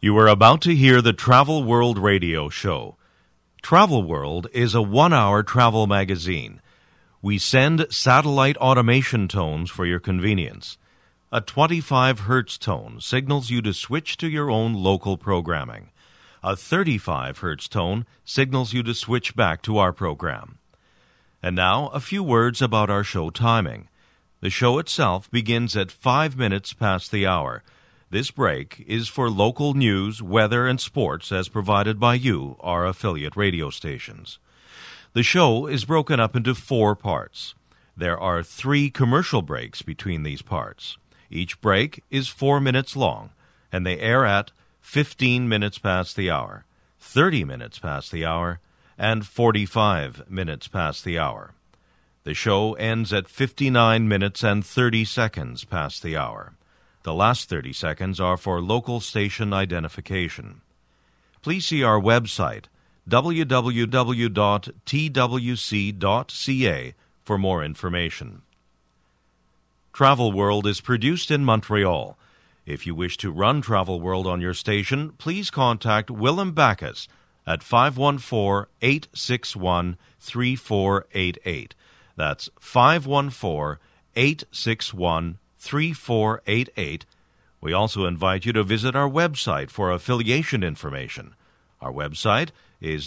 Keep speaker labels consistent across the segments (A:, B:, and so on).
A: You are about to hear the Travel World Radio Show. Travel World is a one-hour travel magazine. We send satellite automation tones for your convenience. A 25 hertz tone signals you to switch to your own local programming. A 35 hertz tone signals you to switch back to our program. And now, a few words about our show timing. The show itself begins at 5 minutes past the hour. This break is for local news, weather, and sports as provided by you, our affiliate radio stations. The show is broken up into 4 parts. There are 3 commercial breaks between these parts. Each break is 4 minutes long, and they air at 15 minutes past the hour, 30 minutes past the hour, and 45 minutes past the hour. The show ends at 59 minutes and 30 seconds past the hour. The last 30 seconds are for local station identification. Please see our website, www.twc.ca, for more information. Travel World is produced in Montreal. If you wish to run Travel World on your station, please contact Willem Backus at 514-861-3488. That's 514-861-3488. We also invite you to visit our website for affiliation information. Our website is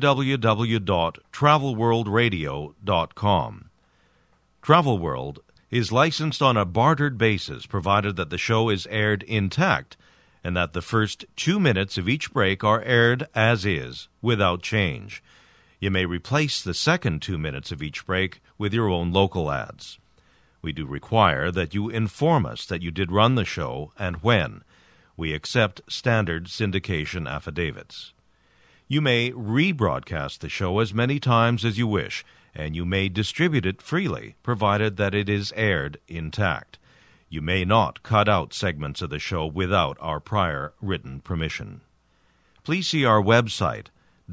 A: www.travelworldradio.com. Travel World is licensed on a bartered basis, provided that the show is aired intact and that the first 2 minutes of each break are aired as is, without change. You may replace the second 2 minutes of each break with your own local ads. We do require that you inform us that you did run the show and when. We accept standard syndication affidavits. You may rebroadcast the show as many times as you wish, and you may distribute it freely, provided that it is aired intact. You may not cut out segments of the show without our prior written permission. Please see our website,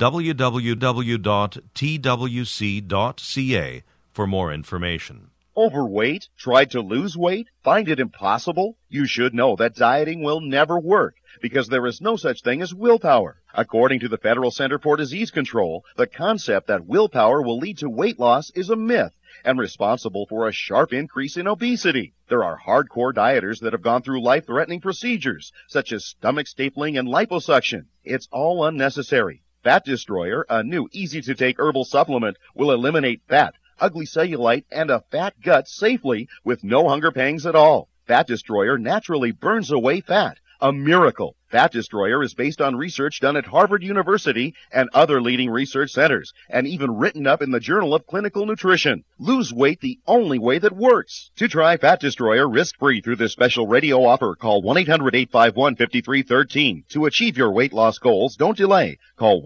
A: www.twc.ca, for more information.
B: Overweight? Tried to lose weight? Find it impossible? You should know that dieting will never work because there is no such thing as willpower. According to the Federal Center for Disease Control, the concept that willpower will lead to weight loss is a myth and responsible for a sharp increase in obesity. There are hardcore dieters that have gone through life-threatening procedures such as stomach stapling and liposuction. It's all unnecessary. Fat Destroyer, a new easy-to-take herbal supplement, will eliminate fat, ugly cellulite, and a fat gut safely with no hunger pangs at all. Fat Destroyer naturally burns away fat. A miracle. Fat Destroyer is based on research done at Harvard University and other leading research centers, and even written up in the Journal of Clinical Nutrition. Lose weight the only way that works. To try Fat Destroyer risk-free through this special radio offer, call 1-800-851-5313. To achieve your weight loss goals, don't delay. Call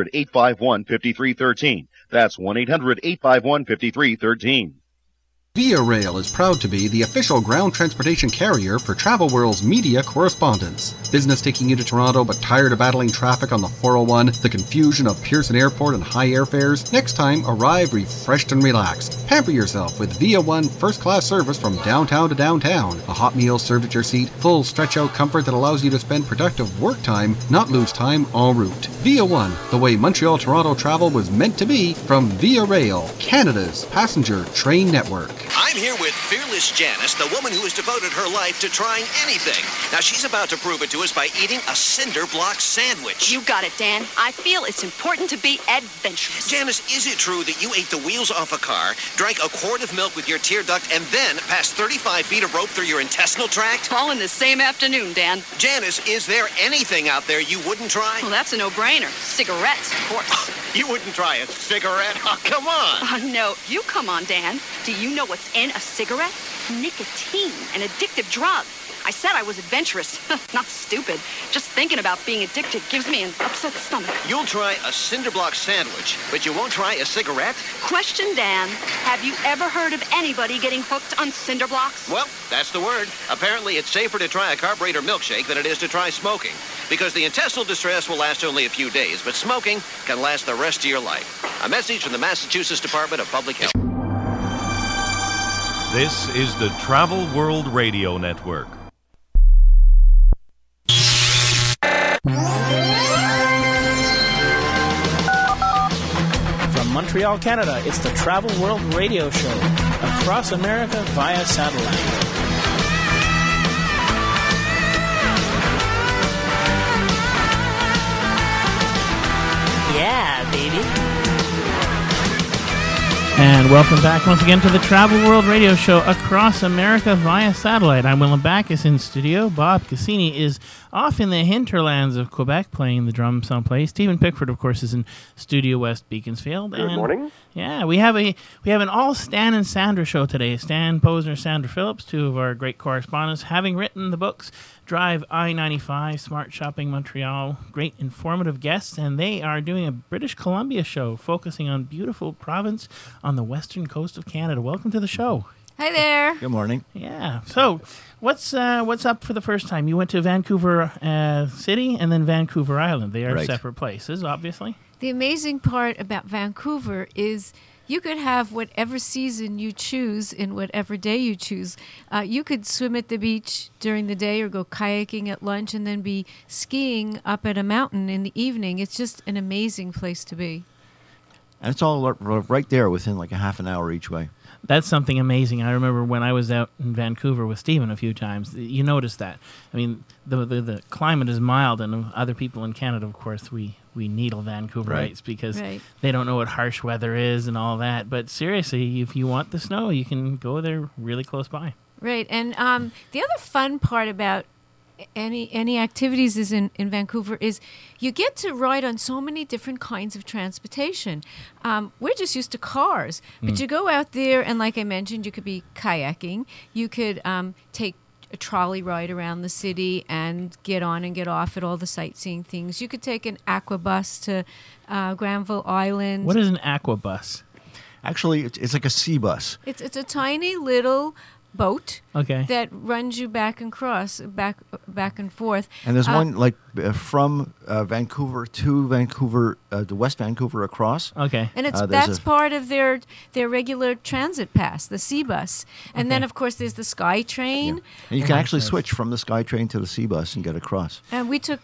B: 1-800-851-5313. That's 1-800-851-5313.
C: Via Rail is proud to be the official ground transportation carrier for Travel World's media correspondents. Business taking you to Toronto but tired of battling traffic on the 401, the confusion of Pearson Airport and high airfares? Next time, arrive refreshed and relaxed. Pamper yourself with Via One first-class service from downtown to downtown. A hot meal served at your seat, full stretch-out comfort that allows you to spend productive work time, not lose time en route. Via One, the way Montreal-Toronto travel was meant to be, from Via Rail, Canada's passenger train network.
D: I'm here with Fearless Janice, the woman who has devoted her life to trying anything. Now, she's about to prove it to us by eating a cinder block sandwich.
E: You got it, Dan. I feel it's important to be adventurous.
D: Janice, is it true that you ate the wheels off a car, drank a quart of milk with your tear duct, and then passed 35 feet of rope through your intestinal tract?
E: All in the same afternoon, Dan.
D: Janice, is there anything out there you wouldn't try?
E: Well, that's a no-brainer. Cigarettes, of course.
D: You wouldn't try a cigarette? Oh, come on.
E: Oh, no. You come on, Dan. Do you know what's in a cigarette? Nicotine, an addictive drug. I said I was adventurous. Not stupid. Just thinking about being addicted gives me an upset stomach.
D: You'll try a cinder block sandwich, but you won't try a cigarette?
E: Question, Dan. Have you ever heard of anybody getting hooked on cinder blocks?
D: Well, that's the word. Apparently, it's safer to try a carburetor milkshake than it is to try smoking, because the intestinal distress will last only a few days, but smoking can last the rest of your life. A message from the Massachusetts Department of Public Health.
A: This is the Travel World Radio Network.
F: From Montreal, Canada, it's the Travel World Radio Show. Across America via satellite.
G: Yeah, baby.
H: And welcome back once again to the Travel World Radio Show across America via satellite. I'm Willem Backus in studio. Bob Cassini is off in the hinterlands of Quebec playing the drums someplace. Stephen Pickford, of course, is in Studio West Beaconsfield.
I: Good morning.
H: Yeah, we have an all Stan and Sandra show today. Stan Posner, Sandra Phillips, two of our great correspondents, having written the books Drive I-95, Smart Shopping Montreal, great informative guests, and they are doing a British Columbia show focusing on beautiful province on the western coast of Canada. Welcome to the show.
J: Hi there.
K: Good morning.
H: Yeah. So, what's up for the first time? You went to Vancouver City and then Vancouver Island. They are separate places, obviously.
J: The amazing part about Vancouver is you could have whatever season you choose in whatever day you choose. You could swim at the beach during the day or go kayaking at lunch and then be skiing up at a mountain in the evening. It's just an amazing place to be.
K: And it's all right there within like a half an hour each way.
H: That's something amazing. I remember when I was out in Vancouver with Stephen a few times, you noticed that. I mean, the climate is mild, and other people in Canada, of course, we needle Vancouverites because they don't know what harsh weather is and all that. But seriously, if you want the snow, you can go there really close by.
J: Right. And the other fun part about any activities is in Vancouver is you get to ride on so many different kinds of transportation. We're just used to cars, but you go out there and, like I mentioned, you could be kayaking. You could take a trolley ride around the city and get on and get off at all the sightseeing things. You could take an aqua bus to Granville Island.
H: What is an aqua bus?
K: Actually, it's like a sea bus.
J: It's a tiny little boat
K: that
J: runs you back and forth.
K: And there's one like from Vancouver to Vancouver, to West Vancouver across.
H: Okay.
J: And that's part of their regular transit pass, the sea bus. And then, of course, there's the Sky Train.
K: Yeah. And you can actually switch from the Sky Train to the sea bus and get across.
J: And we took,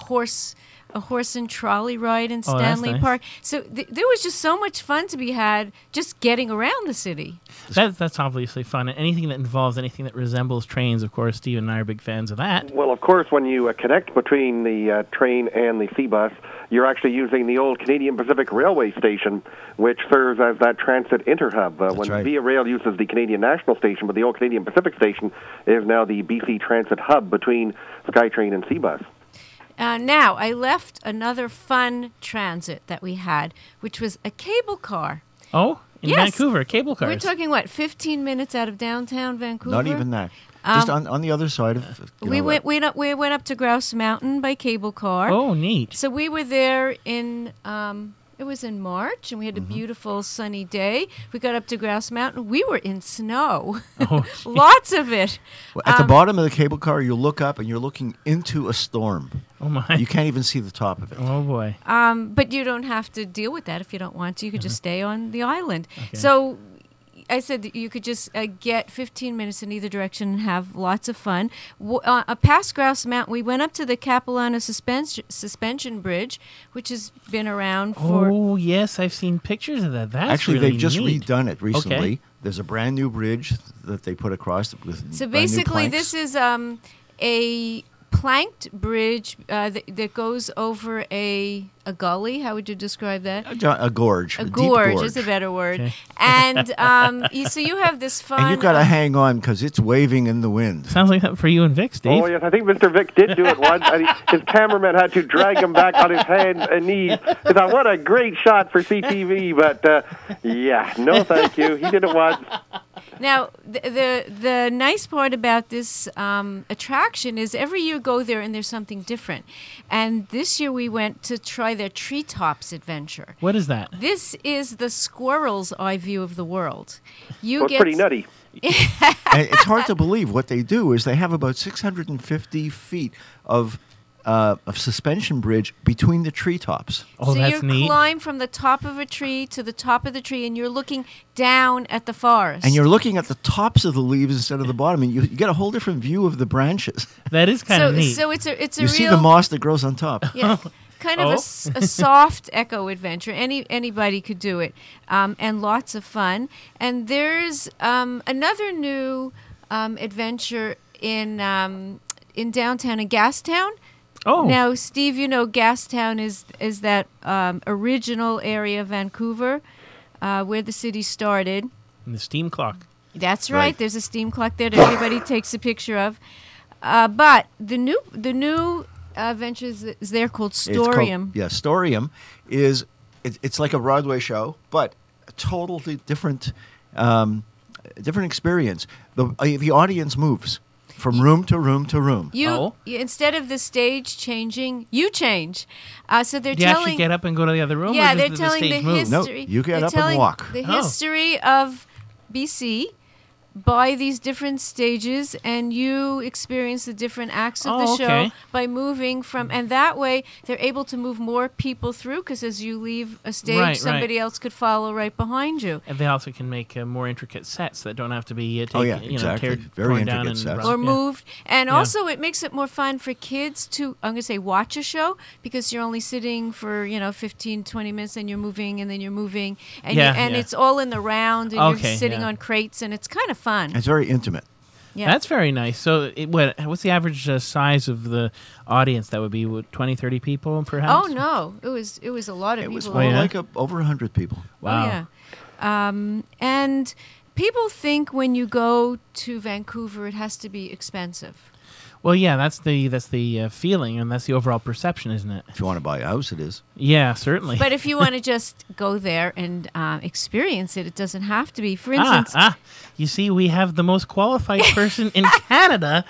J: a horse and trolley ride in Stanley Park. So there was just so much fun to be had just getting around the city.
H: That's obviously fun. And anything that involves anything that resembles trains, of course, Steve and I are big fans of that.
I: Well, of course, when you connect between the train and the sea bus, you're actually using the old Canadian Pacific Railway station, which serves as that transit interhub. When Via Rail uses the Canadian National Station, but the old Canadian Pacific Station is now the BC Transit hub between SkyTrain and Seabus.
J: Now, I left another fun transit that we had, which was a cable car.
H: Oh, in Vancouver, cable cars.
J: We're talking, 15 minutes out of downtown Vancouver?
K: Not even that. Just on the other side of...
J: We went up to Grouse Mountain by cable car.
H: Oh, neat.
J: So we were there in... it was in March, and we had a beautiful sunny day. We got up to Grouse Mountain. We were in snow.
H: Oh,
J: lots of it.
K: Well, at the bottom of the cable car, you look up, and you're looking into a storm.
H: Oh, my.
K: You can't even see the top of it.
H: Oh, boy.
J: But you don't have to deal with that if you don't want to. You could just stay on the island. Okay. So I said that you could just get 15 minutes in either direction and have lots of fun. Past Grouse Mountain, we went up to the Capilano Suspension Bridge, which has been around for...
H: Oh, yes, I've seen pictures of that. That's
K: actually
H: really
K: they've just
H: neat.
K: redone it recently.
H: Okay.
K: There's a brand new bridge that they put across with
J: So basically, this is a planked bridge that goes over a gully. How would you describe that?
K: A gorge.
J: A
K: deep
J: gorge is a better word. Okay. And so you have this fun...
K: And you've got to hang on because it's waving in the wind.
H: Sounds like that for you and Vic, Steve.
I: Oh, yes. I think Mr. Vic did do it once. And his cameraman had to drag him back on his hands and knees. He thought, what a great shot for CTV. But, no thank you. He did it once.
J: Now, the nice part about this attraction is every year go there and there's something different. And this year we went to try their Treetops adventure.
H: What is that?
J: This is the squirrel's eye view of the world.
I: It's pretty nutty.
K: And it's hard to believe what they do is they have about 650 feet of a suspension bridge between the treetops.
H: Oh,
J: so
H: that's
J: you
H: neat.
J: climb from the top of a tree to the top of the tree, and you're looking down at the forest.
K: And you're looking at the tops of the leaves instead of the bottom, and you get a whole different view of the branches.
H: That is kind of neat.
J: So it's a
K: You see the moss that grows on top.
J: Yeah, kind of a soft eco adventure. Anybody could do it, and lots of fun. And there's another new adventure in downtown in Gastown.
H: Oh.
J: Now, Steve, you know Gastown is that original area of Vancouver where the city started.
H: And the steam clock.
J: That's right. There's a steam clock there that everybody takes a picture of. But the new venture is there called Storium.
K: Storium is it's like a Broadway show, but a totally different experience. The audience moves from room to room to room.
J: You instead of the stage changing, you change. So they're
H: Do you
J: telling.
H: actually get up and go to the other room?
J: Yeah,
H: or
J: they're
H: does
J: telling
H: stage
J: the
H: move?
J: history.
K: No, you get
J: they're
K: up and
J: telling
K: walk.
J: The history of BC by these different stages, and you experience the different acts of the show by moving from, and that way they're able to move more people through, because as you leave a stage, somebody else could follow right behind you.
H: And they also can make more intricate sets that don't have to be
K: exactly. Very
H: torn
K: intricate
H: down and
K: sets.
J: Or moved. And also it makes it more fun for kids to, I'm going to say, watch a show, because you're only sitting for, 15, 20 minutes, and you're moving, and then you're moving. And it's all in the round, and you're sitting on crates, and it's kind of fun.
K: It's very intimate.
J: Yeah.
H: That's very nice. So what's the average size of the audience? That would be 20, 30 people, perhaps?
J: Oh, no. It was a lot of people.
K: It was more like over 100 people.
H: Wow.
J: Oh, yeah. And people think when you go to Vancouver, it has to be expensive.
H: Well, yeah, that's the feeling, and that's the overall perception, isn't it?
K: If you want to buy a house, it is.
H: Yeah, certainly.
J: But if you want to just go there and experience it, it doesn't have to be. For instance...
H: You see, we have the most qualified person in Canada,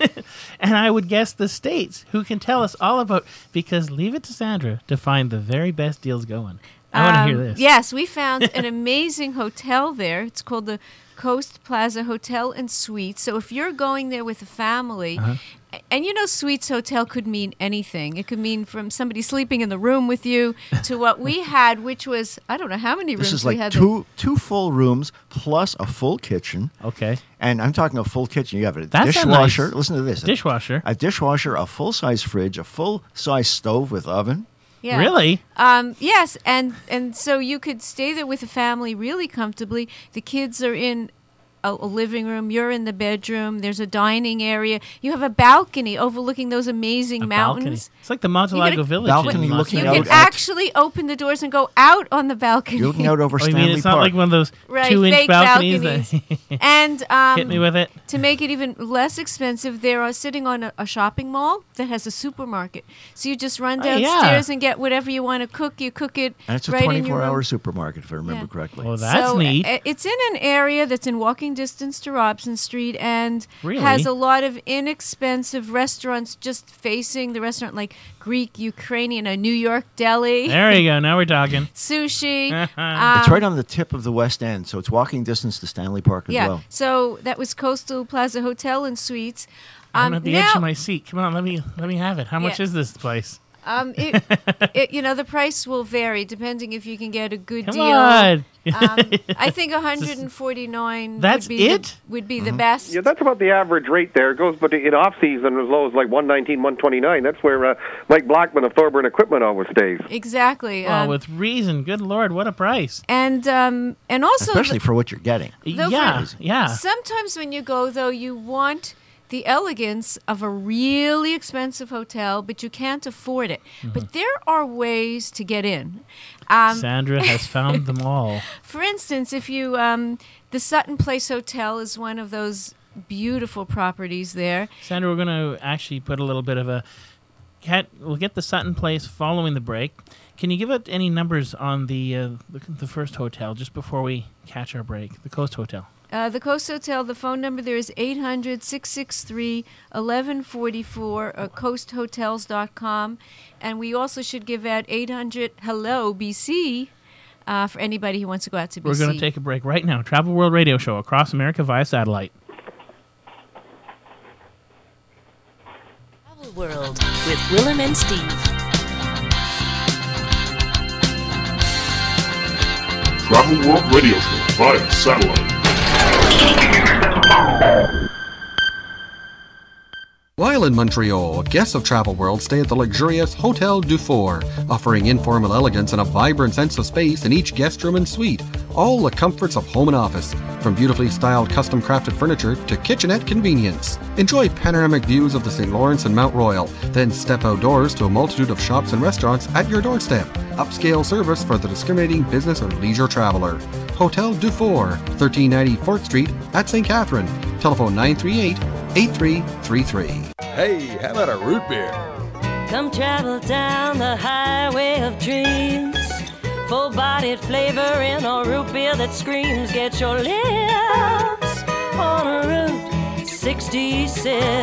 H: and I would guess the States, who can tell us all about... Because leave it to Sandra to find the very best deals going. I want to hear this.
J: Yes, we found an amazing hotel there. It's called the Coast Plaza Hotel and Suites. So if you're going there with a family, and Suites Hotel could mean anything. It could mean from somebody sleeping in the room with you to what we had, which was, I don't know how many rooms
K: we
J: had.
K: This is like two full rooms plus a full kitchen.
H: Okay.
K: And I'm talking a full kitchen. You have a
H: That's
K: dishwasher.
H: Nice
K: Listen to this.
H: Dishwasher.
K: A dishwasher, a full-size fridge, a full-size stove with oven.
J: Yeah.
H: Really?
J: Yes, and so you could stay there with the family really comfortably. The kids are in a living room. You're in the bedroom. There's a dining area. You have a balcony overlooking those amazing mountains.
H: Balcony. It's like the Montelago Village.
K: Balcony looking
J: You
K: out
J: can actually open the doors and go out on the balcony.
K: You're looking out over Stanley
H: you mean it's
K: Park.
H: not like one of those
J: Right,
H: 2-inch
J: fake
H: balconies?
J: And
H: hit me with it.
J: To make it even less expensive, they're sitting on a shopping mall that has a supermarket. So you just run downstairs and get whatever you want to cook. You cook it
K: and it's a
J: right in your
K: 24-hour
J: room.
K: supermarket, if I remember correctly.
H: Well, that's neat.
J: It's in an area that's in walking distance to Robson Street, and
H: Really?
J: has a lot of inexpensive restaurants just facing the restaurant, like Greek, Ukrainian, a New York deli.
H: There you go. Now we're talking.
J: Sushi.
K: It's right on the tip of the West End, so it's walking distance to Stanley Park as well.
J: So that was Coastal Plaza Hotel and Suites.
H: I'm at the edge of my seat. Come on, let me have it. How much is this place?
J: The price will vary depending if you can get a good
H: Come
J: deal.
H: on.
J: I think $149
H: That's
J: would be the best.
I: Yeah, that's about the average rate there. It goes, but in off season as low as like $119, $129. That's where Mike Blackman of Thorburn Equipment always stays.
J: Exactly.
H: With reason. Good Lord, what a price.
J: And also
K: especially for what you're getting.
H: Yeah.
J: Sometimes when you go though, you want the elegance of a really expensive hotel, but you can't afford it. But there are ways to get in.
H: Sandra has found them all.
J: For instance, if you, the Sutton Place Hotel is one of those beautiful properties there.
H: Sandra, we're going to actually put a little bit of we'll get the Sutton Place following the break. Can you give it any numbers on the first hotel just before we catch our break, the Coast Hotel?
J: The Coast Hotel, the phone number there is 800-663-1144, coasthotels.com. And we also should give out 800-HELLO-BC for anybody who wants to go out to BC.
H: We're going to take a break right now. Travel World Radio Show across America via satellite.
G: Travel World with
F: with Willem and Steve.
G: Travel World Radio Show via satellite.
C: While in Montreal, guests of Travel World stay at the luxurious Hotel Dufour, offering informal elegance and a vibrant sense of space in each guest room and suite. All the comforts of home and office, from beautifully styled custom-crafted furniture to kitchenette convenience. Enjoy panoramic views of the St. Lawrence and Mount Royal, then step outdoors to a multitude of shops and restaurants at your doorstep. Upscale service for the discriminating business or leisure traveler. Hotel Dufour, 1390 4th Street at St. Catherine. Telephone 938-8333.
L: Hey, how about a root beer?
M: Come travel down the highway of dreams. Full-bodied flavor in a root beer that screams. Get your lips on a Route 66.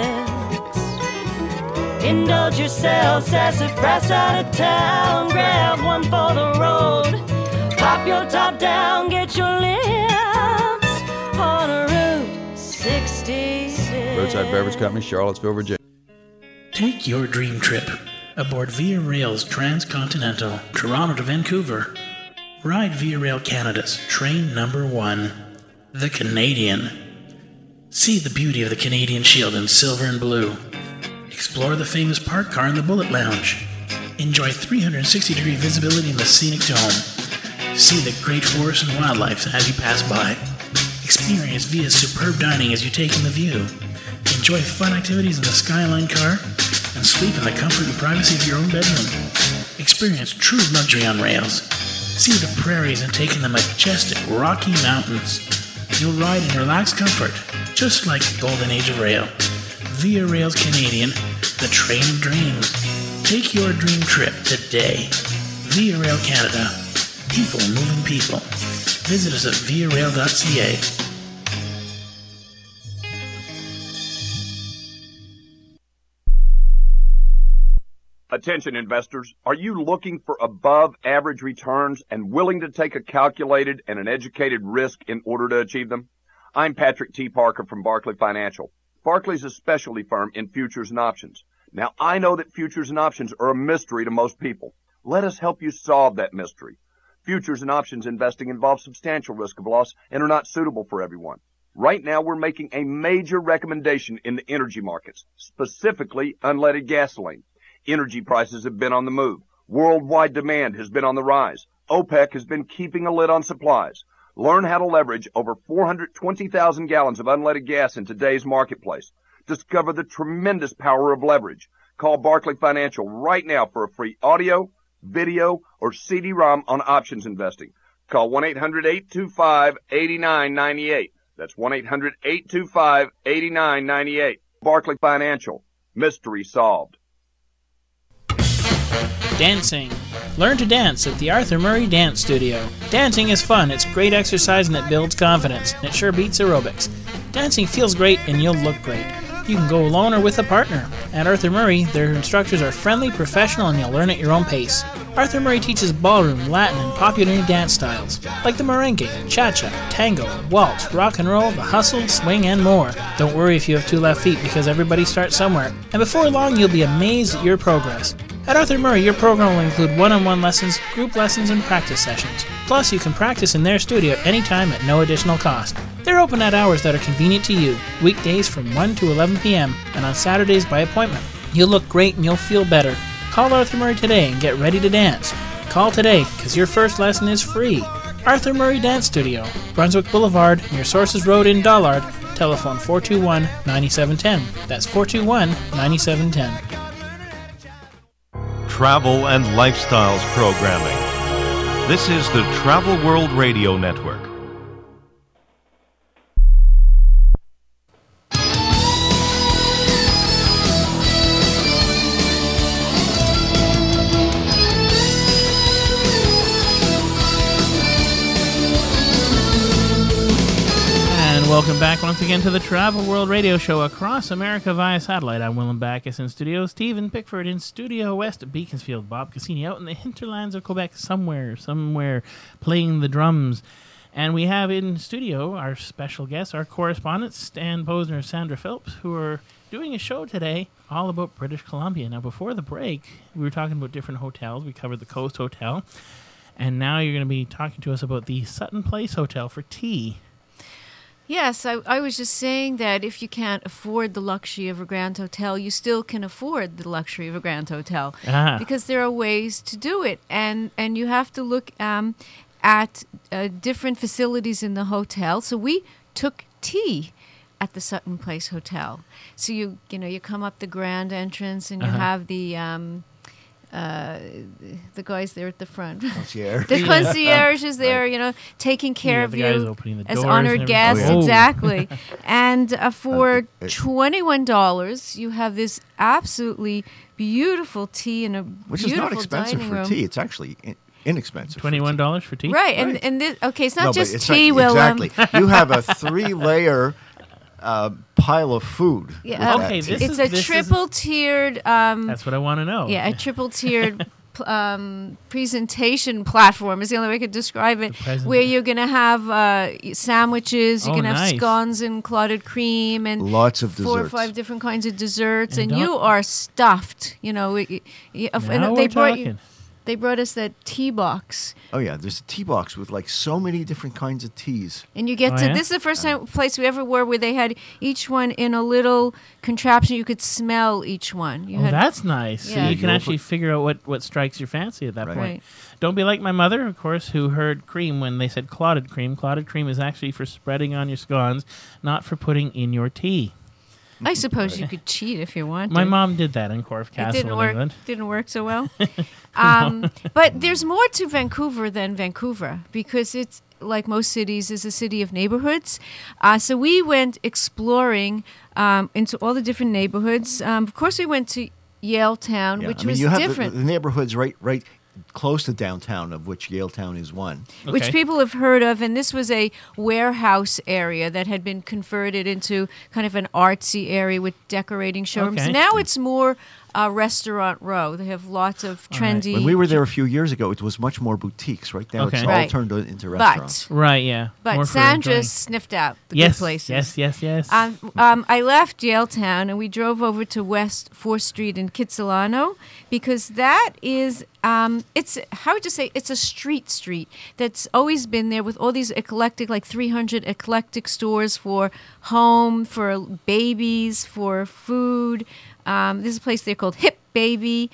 M: Indulge yourself, sassafras out of town. Grab one for the road. Pop your top down, get your lips on a Route 66.
L: Roadside Beverage Company, Charlottesville, Virginia.
H: Take your dream trip aboard Via Rail's Transcontinental, Toronto to Vancouver. Ride Via Rail Canada's train number 1, the Canadian. See the beauty of the Canadian Shield in silver and blue. Explore the famous parked car in the Bullet Lounge. Enjoy 360-degree visibility in the scenic dome. See the great forests and wildlife as you pass by. Experience Via's superb dining as you take in the view. Enjoy fun activities in the Skyline car and sleep in the comfort and privacy of your own bedroom. Experience true luxury on rails. See the prairies and take in the majestic Rocky Mountains. You'll ride in relaxed comfort, just like the golden age of rail. Via Rail's Canadian, the train of dreams. Take your dream trip today. Via Rail Canada. People moving people. Visit us at viarail.ca.
N: Attention investors, are you looking for above average returns and willing to take a calculated and an educated risk in order to achieve them? I'm Patrick T. Parker from Barclay Financial. Barclay's a specialty firm in futures and options. Now, I know that futures and options are a mystery to most people. Let us help you solve that mystery. Futures and options investing involves substantial risk of loss and are not suitable for everyone. Right now, we're making a major recommendation in the energy markets, specifically unleaded gasoline. Energy prices have been on the move. Worldwide demand has been on the rise. OPEC has been keeping a lid on supplies. Learn how to leverage over 420,000 gallons of unleaded gas in today's marketplace. Discover the tremendous power of leverage. Call Barclay Financial right now for a free audio, video, or CD-ROM on options investing. Call 1-800-825-8998. That's 1-800-825-8998. Barclay Financial. Mystery solved.
H: Dancing. Learn to dance at the Arthur Murray Dance Studio. Dancing is fun, it's great exercise, and it builds confidence. And it sure beats aerobics. Dancing feels great and you'll look great. You can go alone or with a partner. At Arthur Murray, their instructors are friendly, professional, and you'll learn at your own pace. Arthur Murray teaches ballroom, Latin, and popular dance styles, like the merengue, cha-cha, tango, waltz, rock and roll, the hustle, swing, and more. Don't worry if you have 2 left feet, because everybody starts somewhere. And before long, you'll be amazed at your progress. At Arthur Murray, your program will include one-on-one lessons, group lessons, and practice sessions. Plus, you can practice in their studio at any time at no additional cost. They're open at hours that are convenient to you, weekdays from 1 to 11 p.m., and on Saturdays by appointment. You'll look great and you'll feel better. Call Arthur Murray today and get ready to dance. Call today, because your first lesson is free. Arthur Murray Dance Studio, Brunswick Boulevard, near Sources Road in Dollard. Telephone 421-9710. That's 421-9710.
A: Travel and lifestyles programming. This is the Travel World Radio Network.
H: Welcome back once again to the Travel World Radio Show across America via satellite. I'm Willem Backus in studio, Stephen Pickford in Studio West at Beaconsfield, Bob Cassini out in the hinterlands of Quebec somewhere, playing the drums. And we have in studio our special guests, our correspondents, Stan Posner and Sandra Phillips, who are doing a show today all about British Columbia. Now, before the break, we were talking about different hotels. We covered the Coast Hotel. And now you're going to be talking to us about the Sutton Place Hotel for tea.
J: Yes, I was just saying that if you can't afford the luxury of a Grand Hotel, you still can afford the luxury of a Grand Hotel. Because there are ways to do it. And you have to look at different facilities in the hotel. So we took tea at the Sutton Place Hotel. So you come up the grand entrance and you have the guys there at the front.
K: Concierge.
J: The concierge is there, taking care of you
H: the
J: as
H: doors
J: honored guests.
H: Oh, yeah.
J: Exactly. And for $21, you have this absolutely beautiful tea in a
K: Which is not
J: beautiful
K: expensive
J: dining
K: for
J: room.
K: tea. It's actually inexpensive.
H: $21 for tea?
J: Right. And this, okay, it's not
K: No, but
J: just
K: it's
J: tea,
K: not,
J: Willem.
K: exactly. You have a 3-layer pile of food.
J: Yeah.
H: Okay,
J: It's a triple-tiered...
H: that's what I want to know.
J: Yeah, a triple-tiered presentation platform is the only way I could describe it, where you're going to have sandwiches, you're going to have scones and clotted cream, and
K: lots of
J: 4 or
K: desserts.
J: 5 different kinds of desserts, and
H: don't-
J: you are stuffed.
H: Now
J: And
H: we're talking.
J: they brought us that tea box.
K: Oh yeah, there's a tea box with like so many different kinds of teas.
J: And you get
H: Oh,
J: to,
H: yeah?
J: this is the first place we ever were where they had each one in a little contraption. You could smell each one. You
H: Oh,
J: had,
H: that's nice.
J: Yeah.
H: So you can actually figure out what strikes your fancy at that point.
J: Right.
H: Don't be like my mother, of course, who heard cream when they said clotted cream. Clotted cream is actually for spreading on your scones, not for putting in your tea.
J: I suppose you could cheat if you wanted.
H: My mom did that in Corfe
J: It
H: Castle
J: didn't
H: in
J: work.
H: England.
J: Didn't work so well. But there's more to Vancouver than Vancouver because it's like most cities is a city of neighborhoods. So we went exploring into all the different neighborhoods. Of course, we went to Yaletown,
K: Yeah,
J: which
K: I mean,
J: was
K: you have
J: different.
K: the neighborhoods right close to downtown, of which Yaletown is one.
J: Which people have heard of, and this was a warehouse area that had been converted into kind of an artsy area with decorating showrooms.
H: Okay.
J: Now it's more Restaurant Row. They have lots of trendy...
K: When we were there a few years ago, it was much more boutiques. Right now,
H: Okay.
K: it's all
J: Right.
K: turned into restaurants.
H: Right, yeah.
J: But
H: More for
J: Sandra
H: enjoying.
J: sniffed out the
H: Yes,
J: good places.
H: yes.
J: I left Yaletown and we drove over to West 4th Street in Kitsilano because that is, it's a street that's always been there with all these eclectic, like 300 eclectic stores for home, for babies, for food. This is a place they're called Hip Baby,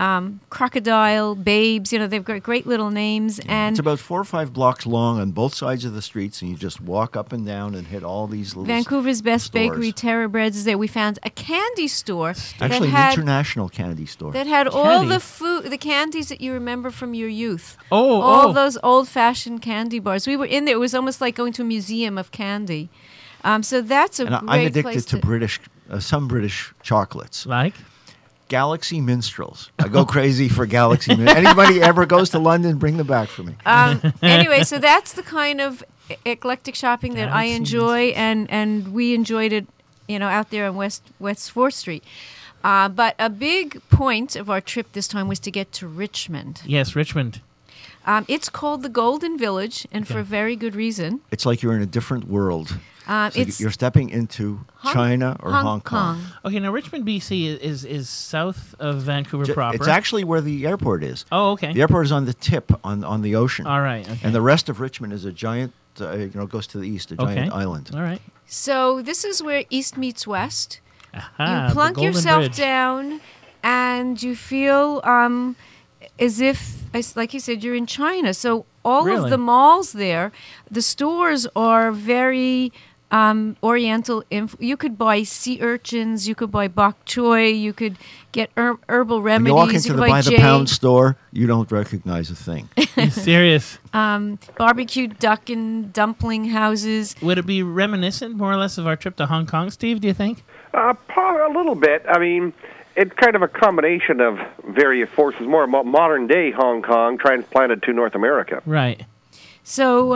J: Crocodile, Babes. They've got great little names. And
K: It's about 4 or 5 blocks long on both sides of the streets, and you just walk up and down and hit all these little
J: Vancouver's best
K: stores.
J: bakery, Terra Breads, is there. We found a candy store
K: Actually,
J: that had
K: an international candy store.
J: that had all
H: Candy?
J: the food, the candies that you remember from your youth.
H: Oh,
J: all those old-fashioned candy bars. We were in there. It was almost like going to a museum of candy. So that's a
K: and
J: great
K: I'm addicted
J: place
K: to some British chocolates.
H: Like?
K: Galaxy Minstrels. I go crazy for Galaxy Minstrels. Anybody ever goes to London, bring them back for me.
J: Anyway, so that's the kind of eclectic shopping that I
H: Galaxy
J: enjoy, and we enjoyed it, out there on West 4th Street. But a big point of our trip this time was to get to Richmond.
H: Yes, Richmond.
J: It's called the Golden Village, and for a very good reason.
K: It's like you're in a different world. So you're stepping into China or Hong Kong.
H: Okay, now Richmond, BC is south of Vancouver proper.
K: It's actually where the airport is.
H: Oh, okay.
K: The airport is on the tip on the ocean.
H: All right, okay.
K: And the rest of Richmond is a giant, goes to the east, a giant island.
H: All right.
J: So this is where East meets West.
H: Aha,
J: You plunk
H: the Golden
J: yourself
H: Bridge.
J: down, and you feel as if, like you said, you're in China. So all
H: Really?
J: of the malls there, the stores are very oriental. You could buy sea urchins, you could buy bok choy, you could get herbal
K: When
J: remedies.
K: you walk into
J: could
K: the
J: buy
K: by the
J: jade.
K: pound store, you don't recognize a thing.
H: You serious?
J: Barbecued duck and dumpling houses.
H: Would it be reminiscent, more or less, of our trip to Hong Kong, Steve, do you think?
I: A little bit. I mean, it's kind of a combination of various forces, more modern-day Hong Kong transplanted to North America.
H: Right.
J: So,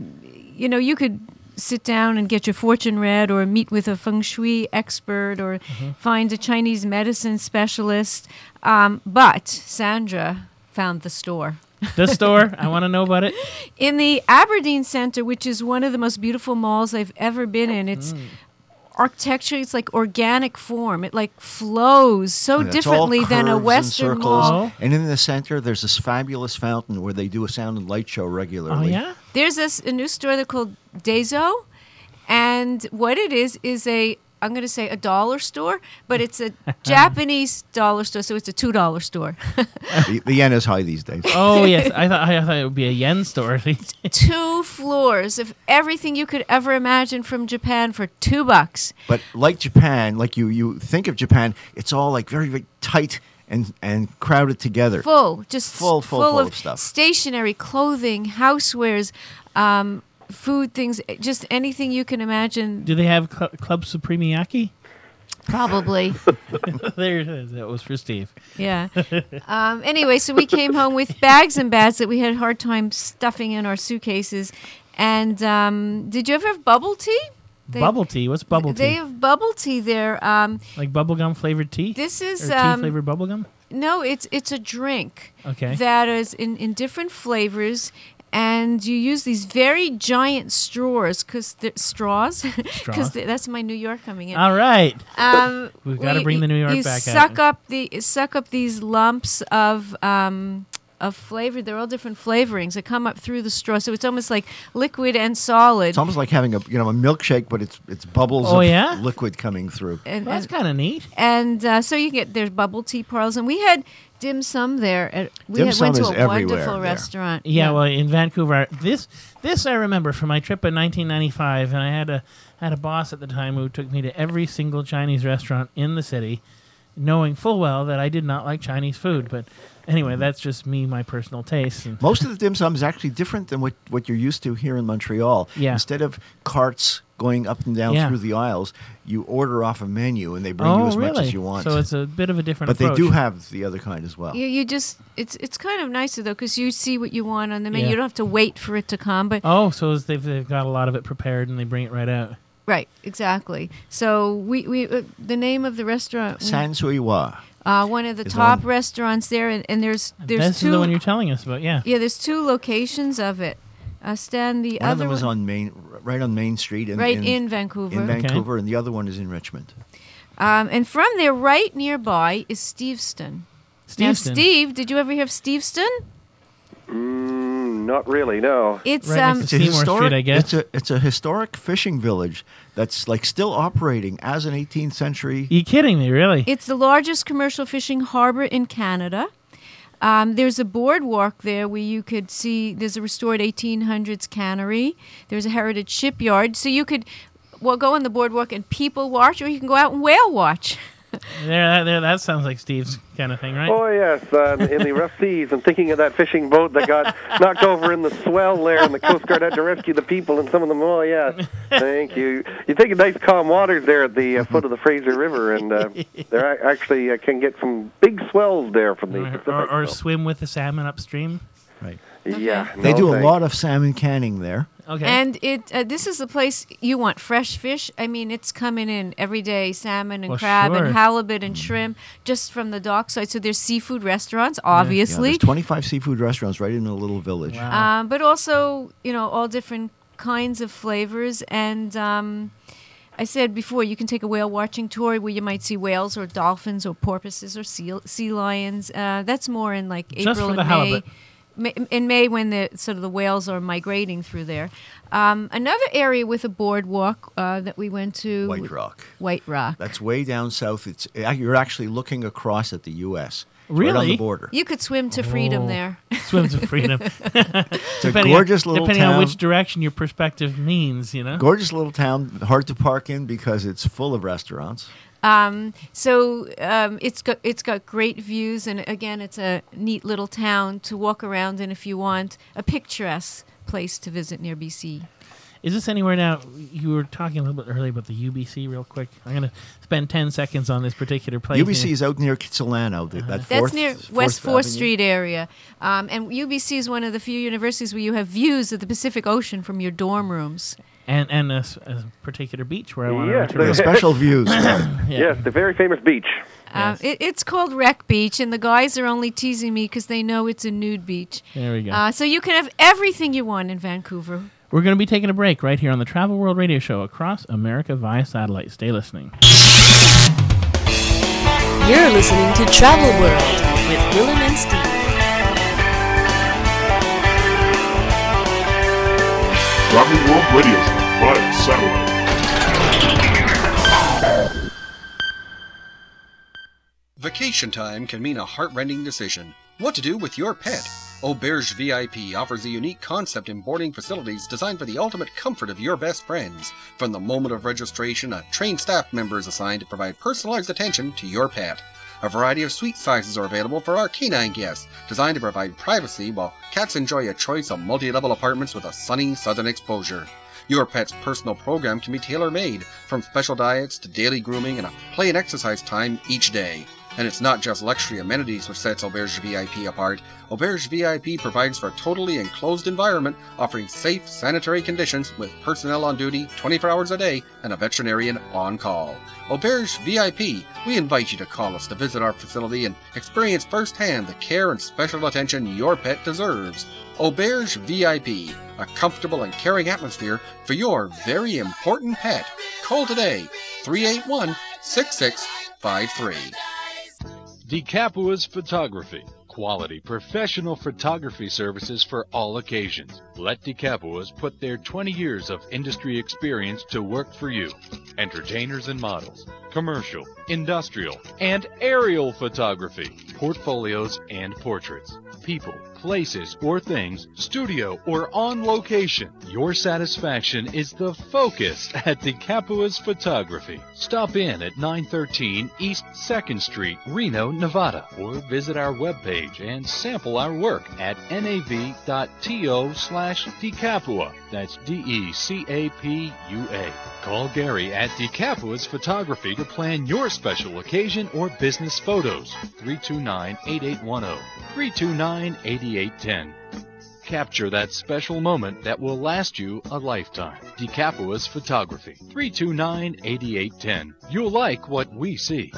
J: you could sit down and get your fortune read or meet with a feng shui expert or find a Chinese medicine specialist. But Sandra found the store.
H: The store? I want to know about it.
J: In the Aberdeen Centre, which is one of the most beautiful malls I've ever been in. It's architecturally, it's like organic form. It like flows so
K: And it's
J: differently
K: all
J: than a
K: curves and
J: Western
K: circles.
J: mall.
K: And in the center, there's this fabulous fountain where they do a sound and light show regularly.
H: Oh, yeah?
J: There's a new store they're called Daiso, and what it is I'm going to say a dollar store, but it's a Japanese dollar store, so it's a $2 store.
K: The yen is high these days.
H: Oh, yes. I thought it would be a yen store.
J: 2 floors of everything you could ever imagine from Japan for $2.
K: But like Japan, like you think of Japan, it's all like very, very tight and crowded together.
J: Full, just
K: full
J: of
K: stuff.
J: Stationery, clothing, housewares, food things, just anything you can imagine.
H: Do they have Club Supremiyaki?
J: Probably.
H: There it is. That was for Steve.
J: Yeah. Anyway, so we came home with bags and bags that we had a hard time stuffing in our suitcases. And did you ever have bubble tea?
H: Bubble tea? What's bubble tea?
J: They have bubble tea there.
H: Like bubblegum flavored tea?
J: This is
H: or tea flavored bubblegum?
J: No, it's a drink.
H: Okay.
J: That is in different flavors. And you use these very giant straws, because that's my New York coming in.
H: All right. We've got to bring the New York
J: you
H: back
J: suck
H: out.
J: suck up these lumps of flavor. They're all different flavorings that come up through the straw, so it's almost like liquid and solid.
K: It's almost like having a milkshake, but it's bubbles of liquid coming through.
J: And
H: that's kind of neat.
J: And so you get there's bubble tea parlors, and we had dim sum there. We
K: Dim sum
J: went to
K: is
J: a
K: everywhere
J: wonderful
K: there.
J: restaurant.
H: Yeah, well, in Vancouver, this I remember from my trip in 1995, and I had a boss at the time who took me to every single Chinese restaurant in the city, knowing full well that I did not like Chinese food. But anyway, that's just my personal taste. And
K: Most of the dim sum is actually different than what you're used to here in Montreal.
H: Yeah.
K: Instead of carts going up and down through the aisles, you order off a menu and they bring you as much as you want.
H: So it's a bit of a different
K: But
H: approach.
K: they do have the other kind as well.
J: You just it's kind of nicer though, because you see what you want on the menu.
H: Yeah.
J: You don't have to wait for it to come. But
H: so they've got a lot of it prepared and they bring it right out.
J: right, exactly. So we the name of the restaurant.
K: San Sui Wa.
J: One of the top restaurants there, and there's
H: This
J: two.
H: is the one you're telling us about, yeah.
J: Yeah, there's 2 locations of it. Stan, the
K: One of
J: other
K: them is
J: one,
K: right on Main Street.
J: in Vancouver.
K: In Vancouver, and the other one is in Richmond.
J: And from there, right nearby, is Steveston. Now, Steve, did you ever hear of Steveston?
I: Not really, no.
J: It's
K: It's a historic, It's a historic fishing village that's like still operating as an 18th century.
H: Are you kidding me? Really?
J: It's the largest commercial fishing harbor in Canada. There's a boardwalk there where you could see. There's a restored 1800s cannery. There's a heritage shipyard, so you could go on the boardwalk and people watch, or you can go out and whale watch.
H: There, that sounds like Steve's kind of thing, right?
I: Oh, yes, in the rough seas, and thinking of that fishing boat that got knocked over in the swell there, and the Coast Guard had to rescue the people, and some of them, oh, yeah, thank you. You take a nice calm waters there at the foot of the Fraser River, and there actually can get some big swells there from the Pacific.
H: Or swim with the salmon upstream.
K: Right.
I: Yeah.
K: They do a lot of salmon canning there.
H: Okay.
J: And this is the place you want fresh fish. I mean, it's coming in every day, salmon and crab and halibut and shrimp just from the dockside. So there's seafood restaurants, obviously.
K: Yeah, there's 25 seafood restaurants right in a little village.
H: Wow.
J: But also, all different kinds of flavors. And I said before, you can take a whale watching tour where you might see whales or dolphins or porpoises or sea lions. That's more in like
H: Just
J: April
H: for the
J: and
H: halibut.
J: May. In May, when the whales are migrating through there. Another area with a boardwalk that we went to. White Rock.
K: That's way down south. You're actually looking across at the U.S.
H: Really?
K: Right on the border.
J: You could swim to freedom there.
H: Swim to freedom.
K: It's a gorgeous little
H: depending
K: town.
H: on which direction your perspective means,
K: Gorgeous little town, hard to park in because it's full of restaurants.
J: It's got great views, and again, it's a neat little town to walk around in if you want a picturesque place to visit near BC.
H: Is this anywhere now? You were talking a little bit earlier about the UBC real quick. I'm going to spend 10 seconds on this particular place.
K: UBC is out near Kitsilano.
J: That's near West 4th Street area. And UBC is one of the few universities where you have views of the Pacific Ocean from your dorm rooms.
H: And a particular beach where I want
I: Yes,
H: to
K: special views.
I: Yes, the very famous beach.
J: It's called Wreck Beach, and the guys are only teasing me because they know it's a nude beach.
H: There we go.
J: So you can have everything you want in Vancouver.
H: We're going to be taking a break right here on the Travel World Radio Show across America via satellite. Stay listening.
O: You're listening to Travel World with Willem and Steve.
G: Travel World Radio Show via satellite.
C: Vacation time can mean a heart-rending decision. What to do with your pet? Auberge VIP offers a unique concept in boarding facilities designed for the ultimate comfort of your best friends. From the moment of registration, a trained staff member is assigned to provide personalized attention to your pet. A variety of suite sizes are available for our canine guests, designed to provide privacy while cats enjoy a choice of multi-level apartments with a sunny southern exposure. Your pet's personal program can be tailor-made, from special diets to daily grooming and a play and exercise time each day. And it's not just luxury amenities which sets Auberge VIP apart. Auberge VIP provides for a totally enclosed environment, offering safe, sanitary conditions with personnel on duty 24 hours a day and a veterinarian on call. Auberge VIP, we invite you to call us to visit our facility and experience firsthand the care and special attention your pet deserves. Auberge VIP, a comfortable and caring atmosphere for your very important pet. Call today, 381-6653.
P: DeCapua's Photography. Quality professional photography services for all occasions. Let DeCapua's put their 20 years of industry experience to work for you. Entertainers and models, commercial, industrial, and aerial photography, portfolios and portraits, people, places, or things, studio or on location. Your satisfaction is the focus at DeCapua's Photography. Stop in at 913 East 2nd Street, Reno, Nevada, or visit our webpage and sample our work at nav.to/DeCapua. That's DECAPUA. Call Gary at DeCapua's Photography to plan your special occasion or business photos. 329-8810. 329-8810. Capture that special moment that will last you a lifetime. DeCapua's Photography. 329-8810. You'll like what we see.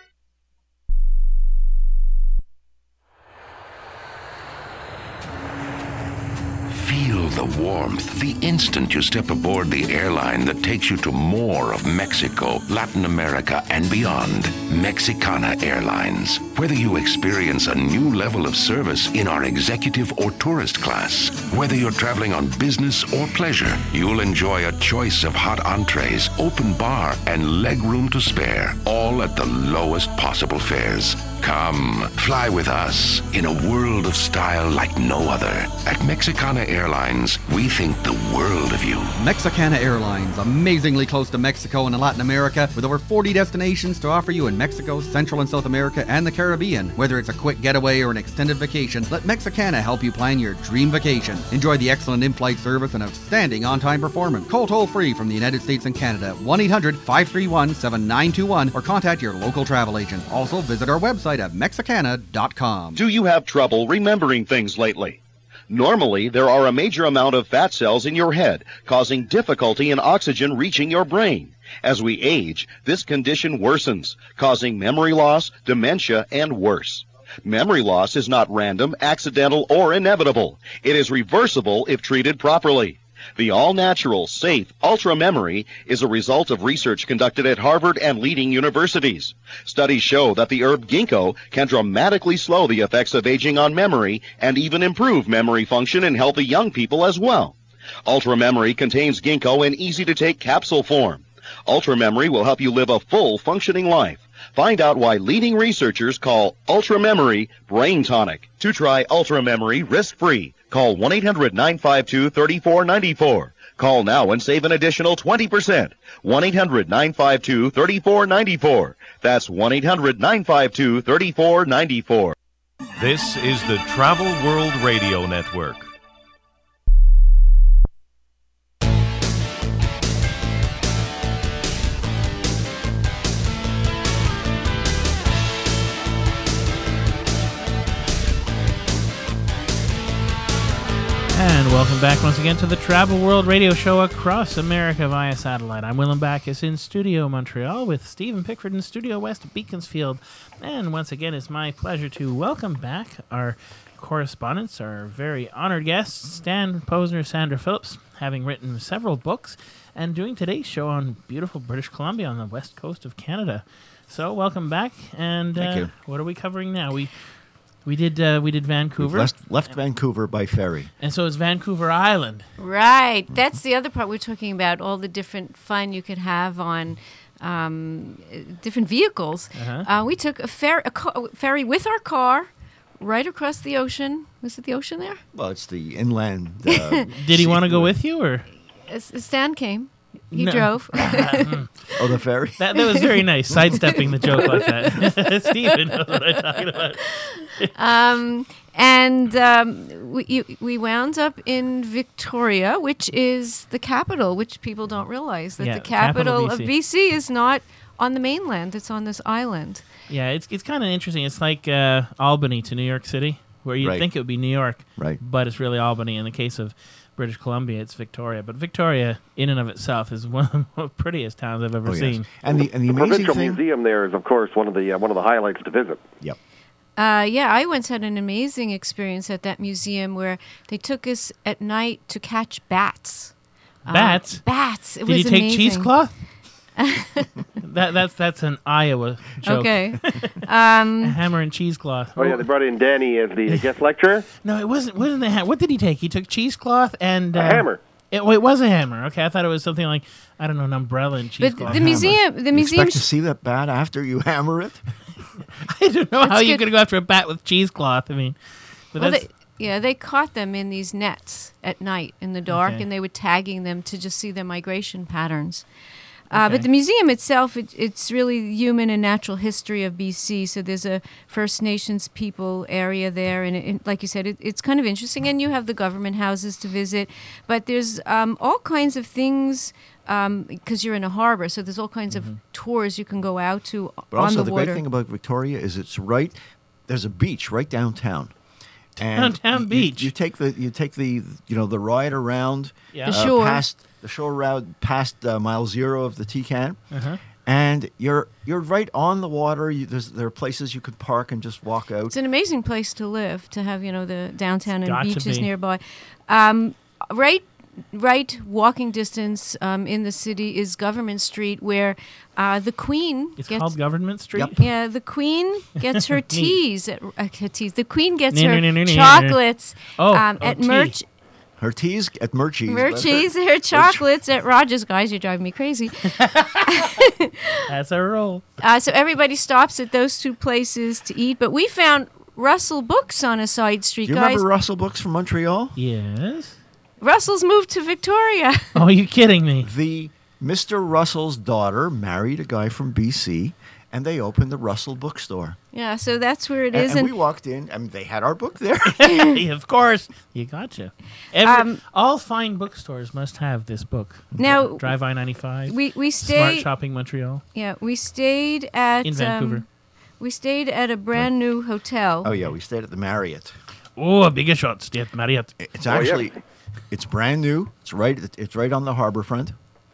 Q: Feel the warmth the instant you step aboard the airline that takes you to more of Mexico, Latin America, and beyond. Mexicana Airlines. Whether you experience a new level of service in our executive or tourist class, whether you're traveling on business or pleasure, you'll enjoy a choice of hot entrees, open bar, and leg room to spare, all at the lowest possible fares. Come, fly with us in a world of style like no other. At Mexicana Airlines, we think the world of you.
C: Mexicana Airlines, amazingly close to Mexico and Latin America, with over 40 destinations to offer you in Mexico, Central and South America, and the Caribbean. Whether it's a quick getaway or an extended vacation, let Mexicana help you plan your dream vacation. Enjoy the excellent in-flight service and outstanding on-time performance. Call toll-free from the United States and Canada at 1-800-531-7921 or contact your local travel agent. Also, visit our website at Mexicana.com.
B: Do you have trouble remembering things lately? Normally, there are a major amount of fat cells in your head, causing difficulty in oxygen reaching your brain. As we age, this condition worsens, causing memory loss, dementia, and worse. Memory loss is not random, accidental, or inevitable. It is reversible if treated properly. The all-natural, safe Ultra Memory is a result of research conducted at Harvard and leading universities. Studies show that the herb ginkgo can dramatically slow the effects of aging on memory and even improve memory function in healthy young people as well. Ultra Memory contains ginkgo in easy-to-take capsule form. Ultra Memory will help you live a full, functioning life. Find out why leading researchers call Ultra Memory Brain Tonic. To try Ultra Memory risk-free, call 1-800-952-3494. Call now and save an additional 20%. 1-800-952-3494. That's 1-800-952-3494.
A: This is the Travel World Radio Network.
H: And welcome back once again to the Travel World Radio Show across America via satellite. I'm Willem Backus in Studio Montreal with Stephen Pickford in Studio West Beaconsfield. And once again, it's my pleasure to welcome back our correspondents, our very honored guests, Stan Posner, Sandra Phillips, having written several books and doing today's show on beautiful British Columbia on the west coast of Canada. So welcome back. And
K: Thank you.
H: What are we covering now? We did Vancouver.
K: We've left Vancouver by ferry.
H: And so it's Vancouver Island.
J: Right. That's the other part we're talking about, all the different fun you could have on different vehicles. We took a ferry with our car right across the ocean. Was it the ocean there?
K: Well, it's the inland.
H: Did he want to go with you, or?
J: Stan came. He
H: No.
J: drove.
K: Oh, the ferry?
H: That was very nice, sidestepping the joke like that. Stephen knows what I'm talking about.
J: We wound up in Victoria, which is the capital, which people don't realize, that
H: Yeah,
J: the capital of
H: BC.
J: BC is not on the mainland. It's on this island.
H: Yeah, it's kind of interesting. It's like Albany to New York City, where you'd
K: Right.
H: think it would be New York,
K: Right.
H: but it's really Albany. In the case of British Columbia, it's Victoria. But Victoria, in and of itself, is one of the prettiest towns I've ever seen.
K: And the
I: The
K: amazing
I: Provincial
K: thing.
I: Museum there is, of course, one of the highlights to visit.
K: Yep.
J: I once had an amazing experience at that museum where they took us at night to catch bats.
H: Bats?
J: Bats. It
H: Did
J: was
H: you take
J: amazing.
H: cheesecloth? That's an Iowa joke.
J: Okay.
H: A hammer and cheesecloth.
I: Oh, yeah, they brought in Danny as the guest lecturer.
H: No, it wasn't. Wasn't the what did he take? He took cheesecloth and
I: A hammer.
H: It was a hammer. Okay, I thought it was something like, I don't know, an umbrella and cheesecloth.
J: the museum,
K: You expect to see that bat after you hammer it?
H: I don't know how
J: That's
H: you're
J: good.
H: going to go after a bat with cheesecloth. I mean, but
J: Well,
H: that's,
J: they caught them in these nets at night in the dark,
H: Okay.
J: and they were tagging them to just see their migration patterns.
H: Okay.
J: But the museum itself, it's really human and natural history of BC. So there's a First Nations people area there, and like you said, it's kind of interesting. And you have the government houses to visit, but there's all kinds of things because you're in a harbor. So there's all kinds of tours you can go out to
K: But
J: on
K: also,
J: the
K: the
J: water.
K: great thing about Victoria is there's a beach right downtown.
H: Downtown beach.
K: You take the ride around
H: Yeah. The
J: shore.
K: past the shore route past mile zero of the Tecan,
H: Uh-huh.
K: and you're right on the water. There are places you could park and just walk out.
J: It's an amazing place to live, to have, the downtown
H: It's
J: and
H: got to
J: beaches
H: be.
J: nearby. Right walking distance in the city is Government Street, where the Queen
H: it's
J: gets...
H: called Government Street.
J: Yeah, the Queen gets her teas. The Queen gets
H: No,
J: her
H: no, no, no, no.
J: chocolates
H: Oh,
J: at
H: tea.
J: Merch.
K: Her teas at Murchie's.
J: Murchie's, her chocolates at Rogers. Guys, you're driving me crazy.
H: That's a roll.
J: So everybody stops at those two places to eat. But we found Russell Books on a side street,
K: Do you
J: guys.
K: remember Russell Books from Montreal?
H: Yes.
J: Russell's moved to Victoria.
H: Oh, you're kidding me.
K: The Mr. Russell's daughter married a guy from BC, and they opened the Russell Bookstore.
J: Yeah, so that's where it
K: And,
J: is.
K: and we walked in, and they had our book there.
H: Of course. You gotcha. All fine bookstores must have this book.
J: Now,
H: Drive I-95.
J: we
H: Smart
J: stayed.
H: Shopping Montreal.
J: Yeah, we stayed at
H: In Vancouver.
J: We stayed at a brand new hotel.
K: Oh, yeah, we stayed at the Marriott.
H: Oh, a bigger shot. Stay at Marriott.
K: It's actually, it's brand new. It's right on the harbor front.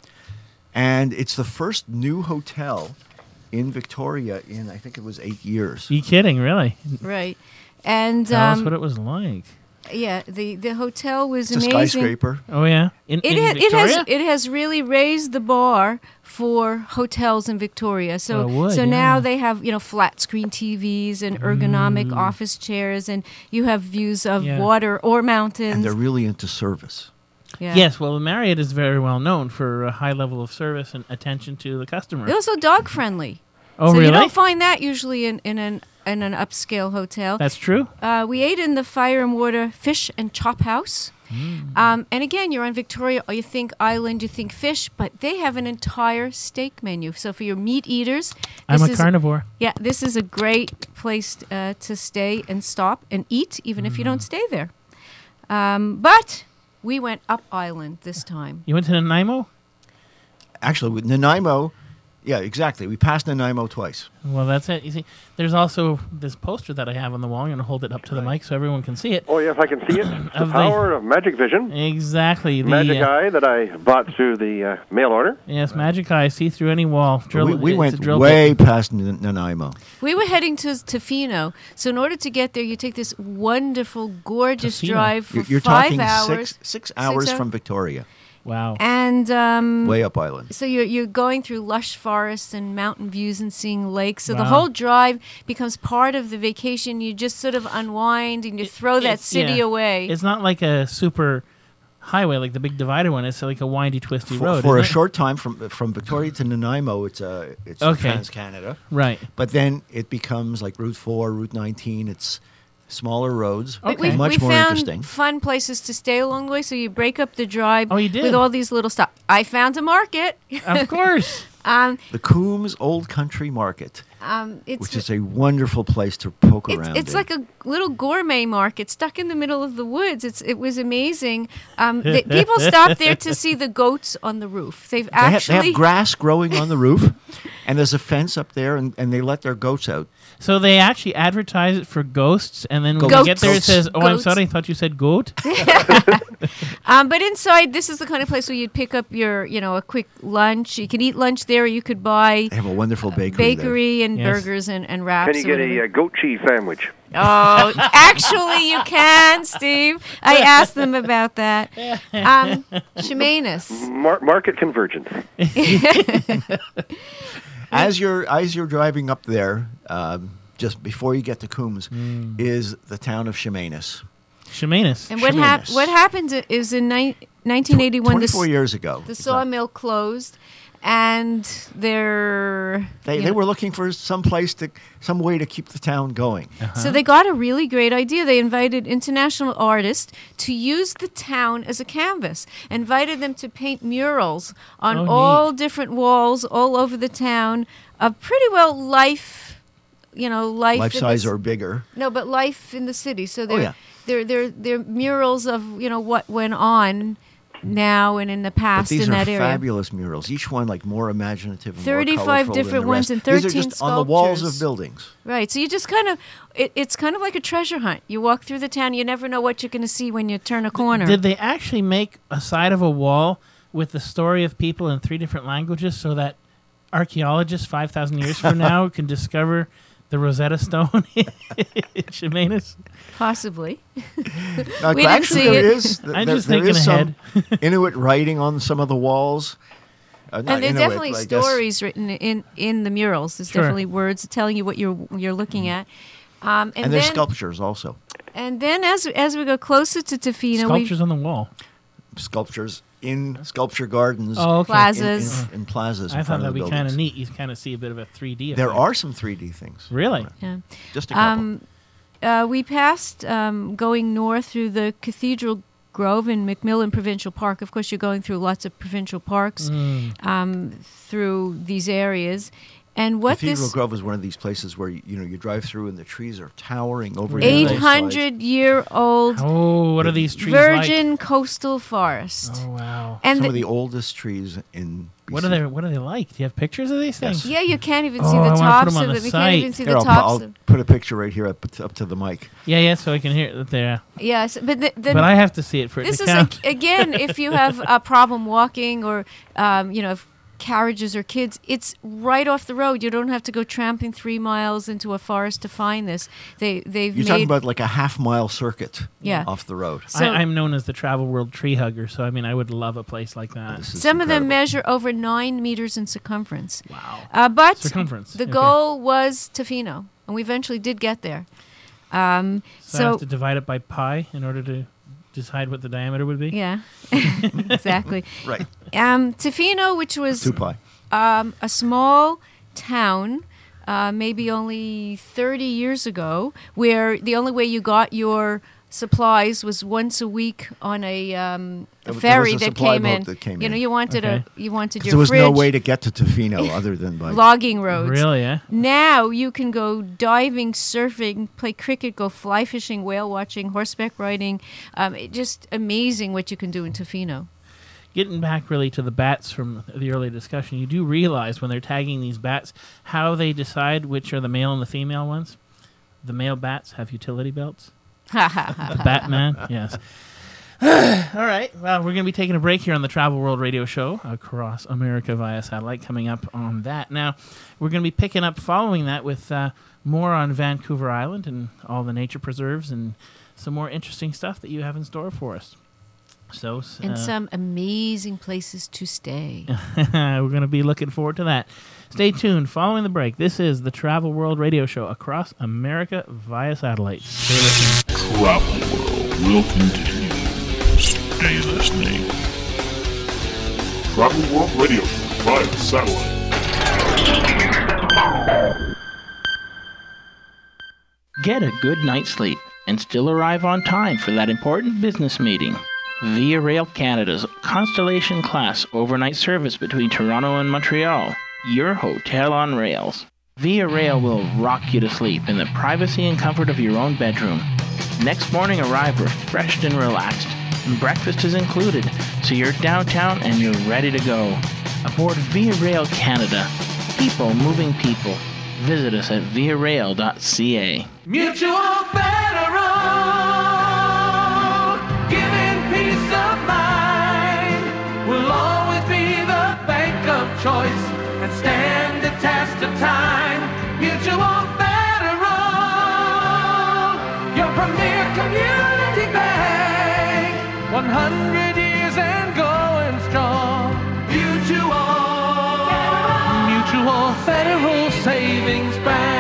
K: And it's the first new hotel in Victoria in, I think it was 8 years.
H: You kidding, really?
J: Right, and
H: Tell us what it was like.
J: yeah, the hotel was
K: It's a
J: amazing.
K: skyscraper.
H: Oh, yeah? In Victoria?
J: It has really raised the bar for hotels in Victoria. So
H: Well, it would,
J: so now
H: yeah.
J: they have flat screen TVs and ergonomic office chairs, and you have views of
H: Yeah.
J: water or mountains.
K: And they're really into service.
J: Yeah.
H: Yes, well, the Marriott is very well known for a high level of service and attention to the customer.
J: They're also dog friendly.
H: Oh,
J: so
H: really?
J: you don't find that usually in an upscale hotel.
H: That's true.
J: We ate in the Fire and Water Fish and Chop House. And again, you're on Victoria, or you think island, you think fish, but they have an entire steak menu. So for your meat eaters,
H: I'm
J: this
H: a
J: is
H: carnivore.
J: Yeah, this is a great place to stay and stop and eat, even if you don't stay there. But we went up island this time.
H: You went to Nanaimo?
K: Actually, with Nanaimo, Yeah, exactly. We passed Nanaimo twice.
H: Well, that's it. You see, there's also this poster that I have on the wall. I'm going to hold it up to the mic so everyone can see it.
I: Oh, yes, I can see it. The power of Magic Vision.
H: Exactly.
I: Magic Eye that I bought through the mail order.
H: Yes, Magic Eye, see through any wall.
K: We went way past Nanaimo.
J: We were heading to Tofino, so in order to get there, you take this wonderful, gorgeous
K: Tofino.
J: drive for
K: You're
J: 5
K: talking
J: hours.
K: six hours from Victoria.
H: Wow.
J: And
K: way up island.
J: So you're going through lush forests and mountain views and seeing lakes. So the
H: Wow.
J: whole drive becomes part of the vacation. You just sort of unwind and you throw that city away.
H: It's not like a super highway like the big divider one. It's like a windy, twisty road.
K: For a
H: isn't it?
K: short time, from Victoria to Nanaimo, it's
H: Okay.
K: Trans-Canada.
H: Right.
K: But then it becomes like Route 4, Route 19. It's smaller roads,
J: We
K: much more
J: found
K: interesting.
J: fun places to stay along the way, so you break up the drive
H: Oh, you did?
J: with all these little stops. I found a market.
H: Of course.
K: The Coombs Old Country Market,
J: It's
K: which is a wonderful place to poke around.
J: It's
K: in.
J: like a little gourmet market stuck in the middle of the woods. It was amazing. People stop there to see the goats on the roof. They
K: have grass growing on the roof, and there's a fence up there, and they let their goats out.
H: So they actually advertise it for ghosts, and then when
K: Goats.
H: you get there, it says, "Oh, I'm
J: Goats.
H: sorry, I thought you said goat."
J: But inside, this is the kind of place where you'd pick up your, a quick lunch. You could eat lunch there, or you could buy
K: They have a wonderful bakery
J: and
H: Yes.
J: burgers and wraps.
I: Can you
J: or
I: get
J: whatever.
I: a goat cheese sandwich?
J: Oh, actually, you can, Steve. I asked them about that. Shemanis.
I: Market convergence.
K: As you're driving up there, just before you get to Coombs, is the town of Chemainus.
H: Chemainus.
J: And what happened is in 1981,
K: 24 years ago.
J: the sawmill closed, and
K: They were looking for some way to keep the town going.
J: So they got a really great idea. They invited international artists to use the town as a canvas. Invited them to paint murals on
H: Oh,
J: all different walls all over the town of pretty well life
K: Life
J: in
K: size
J: the-
K: or bigger.
J: No, but life in the city. So
K: Oh,
J: they're murals of what went on now and in the
K: But
J: past
K: these
J: in
K: are
J: that area.
K: fabulous murals. Each one like more imaginative and
J: 35
K: more colorful
J: different
K: than the
J: ones
K: rest.
J: and
K: These
J: 13
K: are just on the walls
J: sculptures.
K: of buildings.
J: Right. So you just kind of, it's kind of like a treasure hunt. You walk through the town, you never know what you're going to see when you turn a corner.
H: Did they actually make a side of a wall with the story of people in 3 different languages so that archaeologists 5,000 years from now can discover the Rosetta Stone in Chemainus?
J: Possibly.
K: Now,
J: We didn't
K: actually,
J: see
K: there
J: it.
K: is
H: I'm
K: there-
H: just
K: there
H: thinking
K: is some
H: ahead.
K: Inuit writing on some of the walls. Not
J: And there are
K: Inuit,
J: definitely
K: but I guess-
J: stories written in the murals. There's
H: Sure.
J: definitely words telling you what you're looking at.
K: and
J: And
K: there's
J: then,
K: sculptures also.
J: and then as we go closer to Tofino,
H: Sculptures on the wall.
K: Sculptures in sculpture gardens.
H: Oh, okay.
J: Plazas.
K: In plazas.
H: I
K: in
H: thought
K: front
H: that'd
K: of
H: be
K: the
H: kind of
K: buildings.
H: neat. You kind of see a bit of a 3D.
K: There
H: effect.
K: are some 3D things.
H: Really?
J: Yeah.
K: Just a couple.
J: We passed going north through the Cathedral Grove in McMillan Provincial Park. Of course, you're going through lots of provincial parks through these areas. And what
K: Cathedral
J: this
K: Grove is one of these places where you drive through and the trees are towering over you.
J: 800-year-old
H: Oh, what are these trees
J: virgin
H: like?
J: coastal forest.
H: Oh, wow.
J: And
K: Some
J: the-
K: of the oldest trees in BC.
H: What are they like? Do you have pictures of these things?
J: Yeah, you can't even
H: Oh,
J: see
H: I
J: the
H: wanna put
J: tops
H: them on
J: of
H: the
J: them. You
H: site.
J: can't even see
K: Here,
J: the
K: I'll,
J: tops
K: I'll
J: of
K: put a picture right here up to the mic.
H: Yeah, so I can hear it there.
J: Yes, but
H: But I have to see it for it
J: this
H: to
J: is
H: count.
J: again, if you have a problem walking or if carriages or kids, it's right off the road. You don't have to go tramping 3 miles into a forest to find this. They've
K: You're
J: made
K: talking about like a half-mile circuit
J: Yeah.
K: off the road.
H: I'm known as the Travel World Tree Hugger, so I mean, I would love a place like that.
J: some of them measure over 9 meters in circumference. Wow! But
H: Circumference,
J: the
H: okay.
J: goal was Tofino, and we eventually did get there.
H: So I have to divide it by pi in order to decide what the diameter would be?
J: Yeah, exactly.
K: Right.
J: Tofino, which was
K: 2 pi.
J: A small town, maybe only 30 years ago, where the only way you got your supplies was once a week on a
K: There was
J: ferry
K: a
J: that
K: supply
J: came
K: boat
J: in.
K: that came
J: You know,
K: in.
J: you wanted
H: Okay.
J: you wanted
K: 'Cause
J: your
K: there was
J: fridge.
K: no way to get to Tofino other than by
J: logging roads.
H: Really, eh?
J: Now you can go diving, surfing, play cricket, go fly fishing, whale watching, horseback riding. Just amazing what you can do in Tofino.
H: getting back really to the bats from the earlier discussion, you do realize when they're tagging these bats how they decide which are the male and the female ones. The male bats have utility belts. The Batman, yes. All right. Well, we're going to be taking a break here on the Travel World Radio Show across America via satellite. Coming up on that. Now, we're going to be picking up following that with more on Vancouver Island and all the nature preserves and some more interesting stuff that you have in store for us. So,
J: and some amazing places to stay.
H: We're going to be looking forward to that. Stay tuned. Following the break, this is the Travel World Radio Show across America via satellite. Stay listening.
G: Travel World will continue. Stay listening. Travel World Radio Show via satellite.
F: Get a good night's sleep and still arrive on time for that important business meeting. Via Rail Canada's Constellation Class overnight service between Toronto and Montreal. Your hotel on rails. Via Rail will rock you to sleep in the privacy and comfort of your own bedroom. Next morning, arrive refreshed and relaxed. And breakfast is included, so you're downtown and you're ready to go. Aboard Via Rail Canada. People moving people. Visit us at viarail.ca.
R: Mutual Federal, giving peace of mind, will always be the bank of choice and stand the test of time. Mutual Federal, your premier community bank, 100 years and going strong. Mutual Federal Savings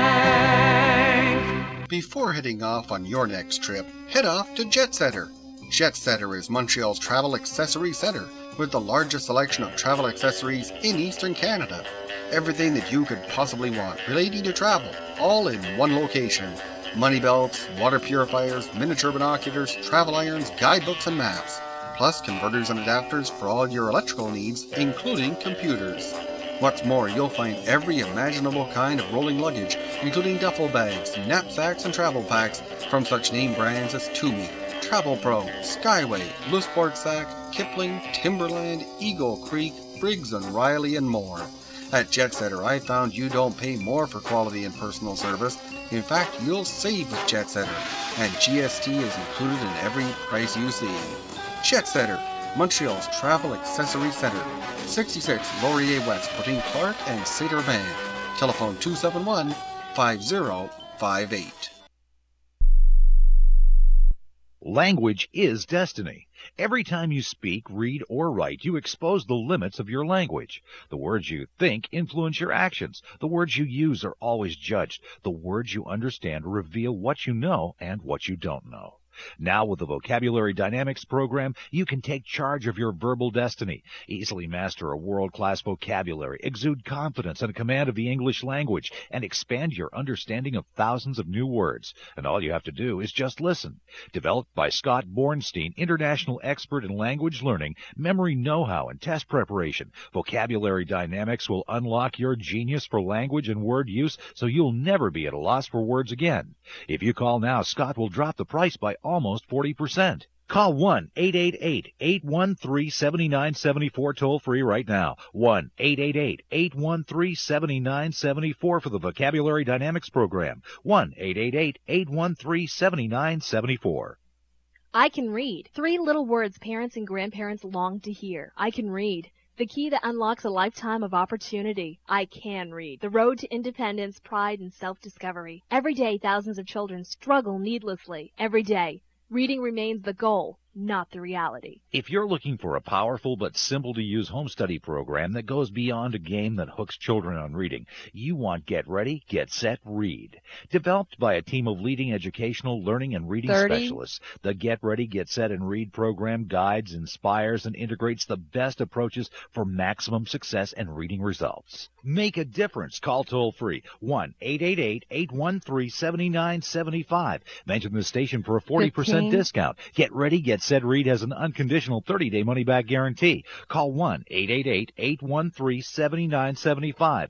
R: Bank.
C: Before heading off on your next trip, head off to Jetsetter. Jetsetter is Montreal's travel accessory center with the largest selection of travel accessories in Eastern Canada. Everything that you could possibly want relating to travel, all in one location. Money belts, water purifiers, miniature binoculars, travel irons, guidebooks and maps, plus converters and adapters for all your electrical needs, including computers. What's more, you'll find every imaginable kind of rolling luggage, including duffel bags, knapsacks, and travel packs from such name brands as Tumi, Travel Pro, Skyway, Blue Sport Sack, Kipling, Timberland, Eagle Creek, Briggs & Riley, and more. At Jetsetter, I found you don't pay more for quality and personal service. In fact, you'll save with Jetsetter, and GST is included in every price you see. Jetsetter, Montreal's travel accessory center, 66 Laurier West between Clark and Saint-Urbain. Telephone 271-5058.
S: Language is destiny. Every time you speak, read, or write, you expose the limits of your language. The words you think influence your actions. The words you use are always judged. The words you understand reveal what you know and what you don't know. Now with the Vocabulary Dynamics program, you can take charge of your verbal destiny, easily master a world-class vocabulary, exude confidence and a command of the English language, and expand your understanding of thousands of new words. And all you have to do is just listen. Developed by Scott Bornstein, international expert in language learning, memory know-how, and test preparation, Vocabulary Dynamics will unlock your genius for language and word use so you'll never be at a loss for words again. If you call now, Scott will drop the price by almost 40%. Call 1-888-813-7974 toll-free right now. 1-888-813-7974 for the Vocabulary Dynamics program. 1-888-813-7974.
T: I can read. 3 little words parents and grandparents long to hear. I can read. The key that unlocks a lifetime of opportunity. I can read. The road to independence, pride, and self-discovery. Every day, thousands of children struggle needlessly. Every day, reading remains the goal, not the reality.
S: If you're looking for a powerful but simple-to-use home study program that goes beyond a game that hooks children on reading, you want Get Ready, Get Set, Read. Developed by a team of leading educational, learning, and reading specialists, the Get Ready, Get Set, and Read program guides, inspires, and integrates the best approaches for maximum success and reading results. Make a difference. Call toll-free 1-888-813-7975. Mention the station for a 40% discount. Get Ready, Get Set, Read has an unconditional 30-day money-back guarantee. Call 1-888-813-7975.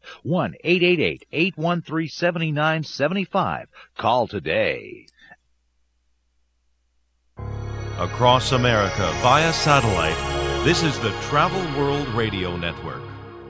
S: 1-888-813-7975. Call today.
A: Across America via satellite, This is the Travel World Radio Network.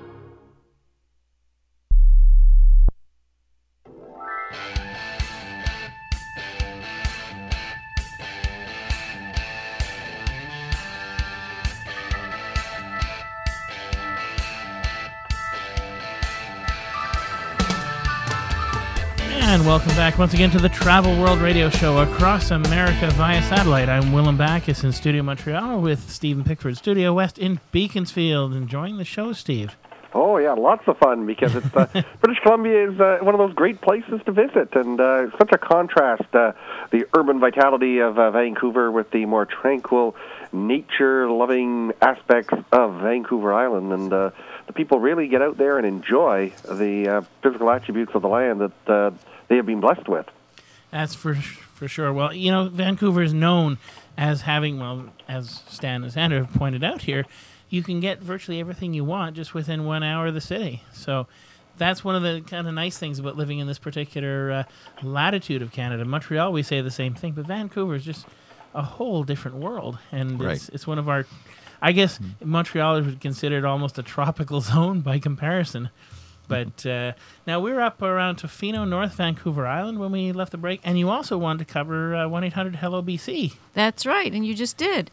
H: And welcome back once again to the Travel World Radio Show across America via satellite. I'm Willem Backus in Studio Montreal with Stephen Pickford, Studio West in Beaconsfield. Enjoying the show, Steve?
I: Oh, yeah, lots of fun because it's British Columbia is one of those great places to visit, and such a contrast, the urban vitality of Vancouver with the more tranquil, nature-loving aspects of Vancouver Island, and the people really get out there and enjoy the physical attributes of the land that they have been blessed with.
H: That's for sure. Well, you know, Vancouver is known as having, well, as Stan and Sandra have pointed out here, you can get virtually everything you want just within 1 hour of the city. So that's one of the kind of nice things about living in this particular latitude of Canada. Montreal, we say the same thing, but Vancouver is just a whole different world. And it's one of our, I guess Montreal is considered almost a tropical zone by comparison. But now we're up around Tofino, North Vancouver Island when we left the break. And you also wanted to cover 1-800-HELLO-BC.
J: That's right, and you just did.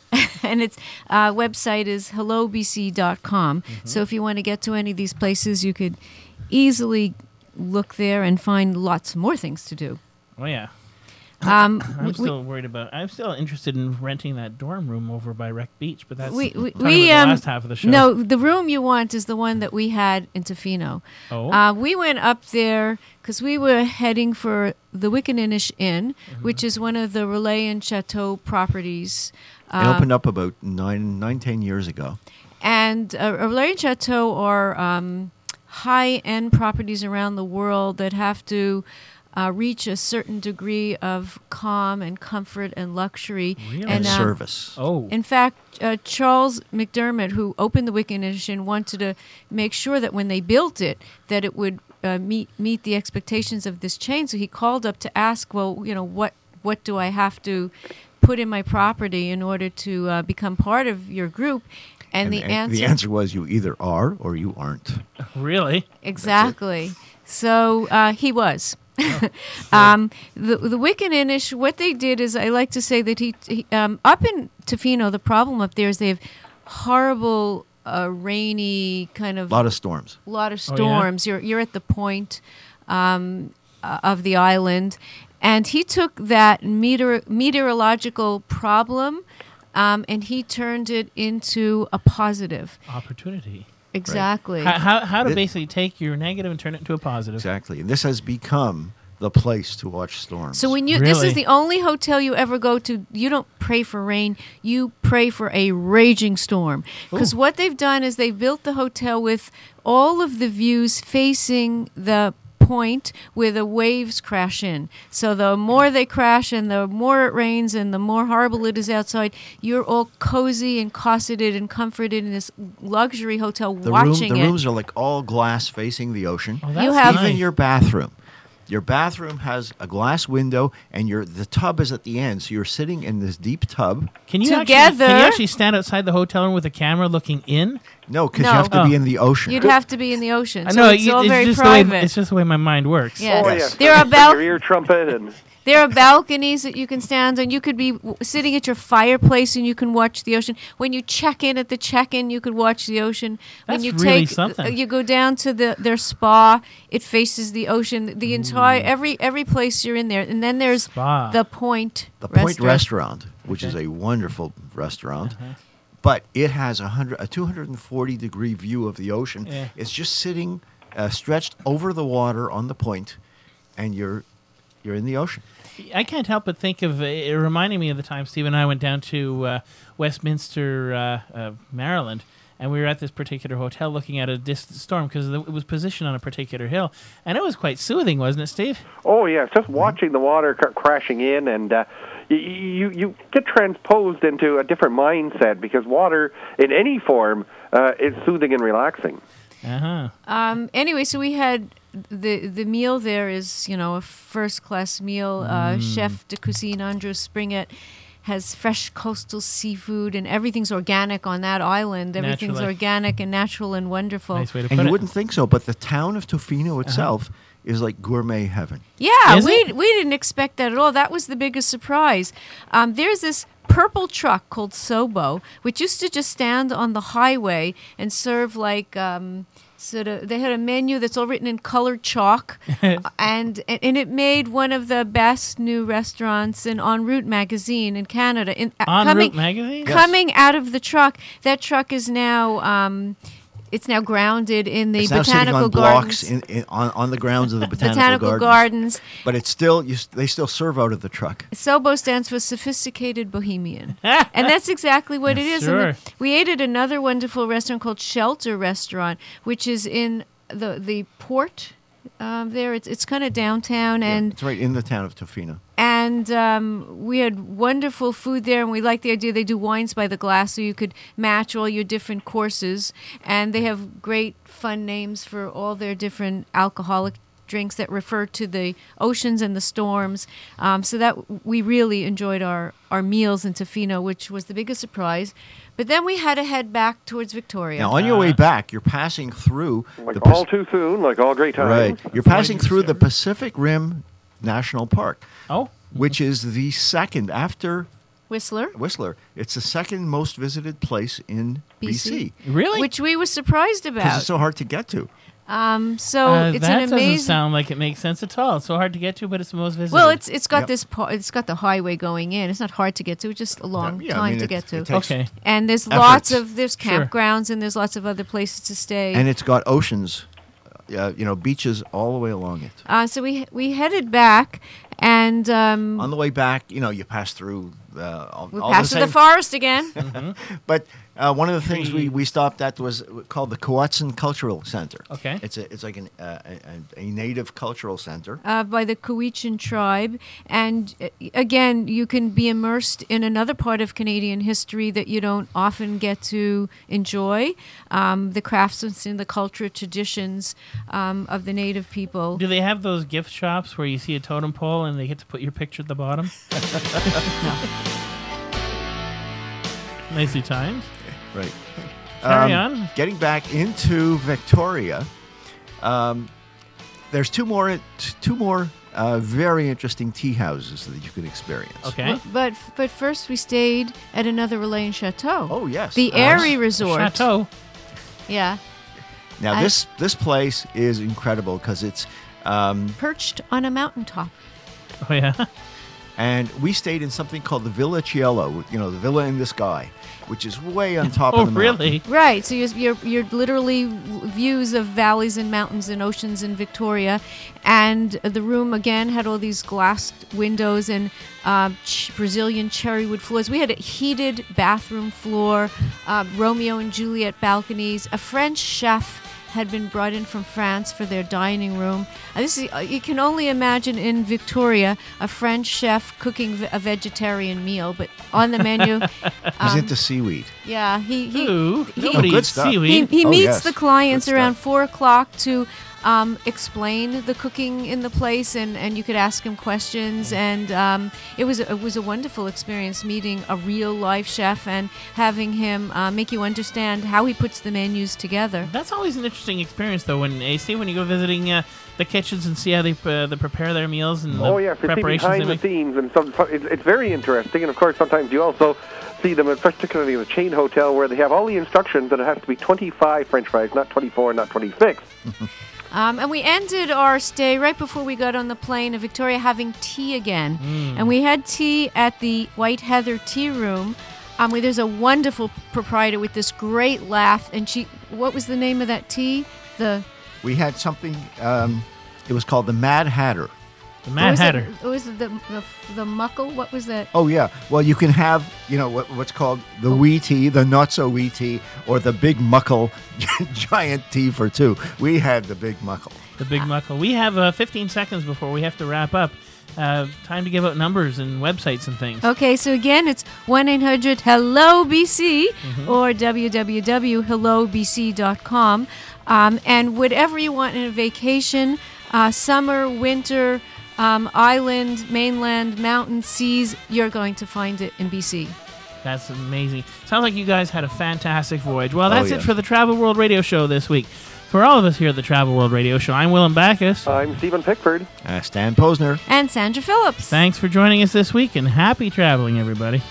J: And its website is hellobc.com. So if you want to get to any of these places, you could easily look there and find lots more things to do.
H: Oh, yeah. I'm still worried about. I'm still interested in renting that dorm room over by Wreck Beach, but that's the last half of the show.
J: No, the room you want is the one that we had in Tofino.
H: Oh,
J: we went up there because we were heading for the Wickaninnish Inn, which is one of the Relais and Chateau properties.
K: It opened up about 10 years ago.
J: And Relais and Chateau are high-end properties around the world that have to reach a certain degree of calm and comfort and luxury.
K: Really? And service.
H: Oh.
J: In fact, Charles McDermott, who opened the Wickaninnish Inn, wanted to make sure that when they built it, that it would meet the expectations of this chain. So he called up to ask, well, you know, what do I have to put in my property in order to become part of your group? And the
K: answer was you either are or you aren't.
H: Really?
J: Exactly. So he was. The Wickaninnish, what they did is, I like to say that he up in Tofino, the problem up there is they have horrible rainy kind of
K: lot of storms.
J: Oh, yeah? You're at the point of the island, and he took that meteorological problem and he turned it into a positive
H: opportunity.
J: Exactly.
H: Right. How to basically take your negative and turn it into a positive.
K: Exactly. And this has become the place to watch storms.
J: So when this is the only hotel you ever go to, you don't pray for rain, you pray for a raging storm. Because what they've done is they've built the hotel with all of the views facing the point where the waves crash in. So the more they crash and the more it rains and the more horrible it is outside, you're all cozy and cosseted and comforted in this luxury hotel watching it.
K: The rooms are like all glass facing the ocean.
H: Oh, that's nice.
K: Even your bathroom. Your bathroom has a glass window, and the tub is at the end. So you're sitting in this deep tub.
H: Can you actually stand outside the hotel room with a camera looking in?
K: No, because you have to be in the ocean.
J: You'd have to be in the ocean.
H: I know,
J: so it's all very private.
H: It's just the way my mind works.
J: Yes.
I: Oh, yes.
J: There are
I: your ear trumpet and...
J: There are balconies that you can stand on. You could be sitting at your fireplace and you can watch the ocean. When you check in at the check-in, you could watch the ocean.
H: That's
J: when you
H: really something.
J: You go down to their spa, it faces the ocean. The entire every place you're in there, and then there's the Point.
K: The Point Restaurant, which is a wonderful restaurant. But it has a 240-degree view of the ocean.
H: Yeah.
K: It's just sitting stretched over the water on the point, and you're in the ocean.
H: I can't help but think of it reminding me of the time Steve and I went down to Westminster, Maryland, and we were at this particular hotel looking at a distant storm because it was positioned on a particular hill, and it was quite soothing, wasn't it, Steve?
I: Oh, yeah, just watching the water crashing in, and you get transposed into a different mindset because water in any form is soothing and relaxing.
J: Anyway, so we had the meal there is, a first-class meal. Chef de cuisine Andrew Springett has fresh coastal seafood, and everything's organic on that island. Everything's
H: Naturally.
J: organic and natural and wonderful.
H: Nice way to
K: And
H: put
K: you
H: it.
K: wouldn't think so, but the town of Tofino itself is like gourmet heaven.
J: Yeah,
H: Is
J: we didn't expect that at all. That was the biggest surprise. There's this purple truck called Sobo, which used to just stand on the highway and serve like they had a menu that's all written in colored chalk, and it made one of the best new restaurants in En Route magazine in Canada.
H: En Route magazine?
J: Coming out of the truck, that truck is now. It's now grounded in the
K: It's now sitting
J: botanical
K: on
J: gardens.
K: blocks on the grounds of the
J: Botanical Gardens.
K: But it's still they still serve out of the truck.
J: Sobo stands for Sophisticated Bohemian. And that's exactly what it is.
H: Sure.
J: And we ate at another wonderful restaurant called Shelter Restaurant, which is in the port there. It's kind of downtown. And
K: It's right in the town of Tofino.
J: And we had wonderful food there, and we like the idea they do wines by the glass, so you could match all your different courses. And they have great fun names for all their different alcoholic drinks that refer to the oceans and the storms. So that we really enjoyed our meals in Tofino, which was the biggest surprise. But then we had to head back towards Victoria.
K: Now, on your way back, you're passing through
I: Like all too soon, like all great times.
K: Right. You're passing through the Pacific Rim National Park.
H: Oh.
K: Which is the second after
J: Whistler.
K: It's the second most visited place in BC.
H: Really?
J: Which we were surprised
K: Because
J: about.
K: it's so hard to get to.
J: So it's
H: that
J: an amazing.
H: doesn't sound like it makes sense at all. It's so hard to get to, but it's the most visited.
J: Well, it's got
K: Yep.
J: it's got the highway going in. It's not hard to get to. It's just a long
K: Yeah, I
J: time
K: mean,
J: to
K: it-
J: get to.
K: it takes
H: Okay.
J: And there's
K: efforts.
J: there's
H: Sure.
J: campgrounds and there's lots of other places to stay.
K: And it's got oceans, beaches all the way along it.
J: So we headed back, and
K: On the way back, you pass through all
J: we
K: all
J: passed
K: the
J: through the
K: same.
J: forest again.
K: But one of the things we stopped at was called the Kowatsan Cultural Center.
H: Okay.
K: It's like a native cultural center.
J: By the Cowichan tribe. And again, you can be immersed in another part of Canadian history that you don't often get to enjoy. The craftsmanship, the culture, traditions of the native people.
H: Do they have those gift shops where you see a totem pole and they get to put your picture at the bottom? Nicely timed.
K: Right.
H: Carry on.
K: Getting back into Victoria, there's two more very interesting tea houses that you can experience.
H: Okay.
J: But first we stayed at another Relaine Chateau.
K: Oh yes,
J: The Airy Resort.
H: Chateau.
J: Yeah.
K: Now
J: I-
K: this place is incredible because it's
J: Perched on a mountaintop.
H: Oh yeah.
K: and we stayed in something called the Villa Cielo, the villa in the sky, which is way on top
H: Oh
K: of the mountain.
H: really?
J: Right. So you're literally views of valleys and mountains and oceans in Victoria, and the room again had all these glassed windows and Brazilian cherrywood floors. We had a heated bathroom floor, Romeo and Juliet balconies. A French chef had been brought in from France for their dining room. You can only imagine in Victoria a French chef cooking a vegetarian meal, but on the menu.
K: He's into seaweed.
J: Yeah, he
H: Ooh,
J: he,
H: nobody
K: good
H: eats
K: stuff.
H: seaweed.
J: he
K: Oh,
J: meets
K: yes.
J: the clients
K: Good
J: around
K: stuff.
J: 4:00 to explain the cooking in the place, and you could ask him questions, and it was a wonderful experience meeting a real live chef and having him make you understand how he puts the menus together.
H: That's always an interesting experience, though. When you go visiting the kitchens and see how they prepare their meals and
I: Oh
H: the
I: yes, you see
H: preparations
I: behind
H: they
I: the
H: make.
I: scenes, and it's very interesting. And of course, sometimes you also see them, particularly in a chain hotel, where they have all the instructions that it has to be 25 French fries, not 24, not 26.
J: And we ended our stay right before we got on the plane in Victoria having tea again. And we had tea at the White Heather Tea Room. Where there's a wonderful proprietor with this great laugh. And what was the name of that tea?
K: We had something. It was called the Mad Hatter.
H: The Mad Hatter.
J: Was it the muckle? What was that?
K: Oh yeah. Well, you can have what's called the wee tea, the not so wee tea, or the big muckle giant tea for two. We had the big muckle.
H: The big muckle. We have 15 seconds before we have to wrap up. Time to give out numbers and websites and things.
J: Okay, so again, it's 1-800-HELLO-BC or www.hellobc.com. And whatever you want in a vacation, summer, winter, island, mainland, mountains, seas, you're going to find it in BC.
H: That's amazing. Sounds like you guys had a fantastic voyage. Well, that's it for the Travel World Radio Show this week. For all of us here at the Travel World Radio Show, I'm Willem Backus.
I: I'm Stephen Pickford.
K: Stan Posner.
J: And Sandra Phillips.
H: Thanks for joining us this week, and happy traveling, everybody.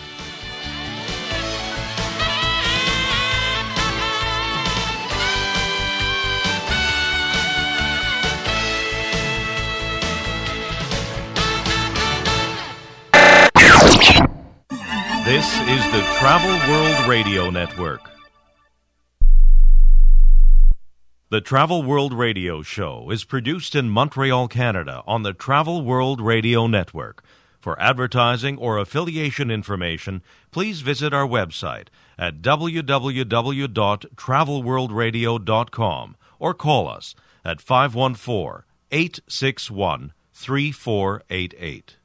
A: This is the Travel World Radio Network. The Travel World Radio Show is produced in Montreal, Canada on the Travel World Radio Network. For advertising or affiliation information, please visit our website at www.travelworldradio.com or call us at 514-861-3488.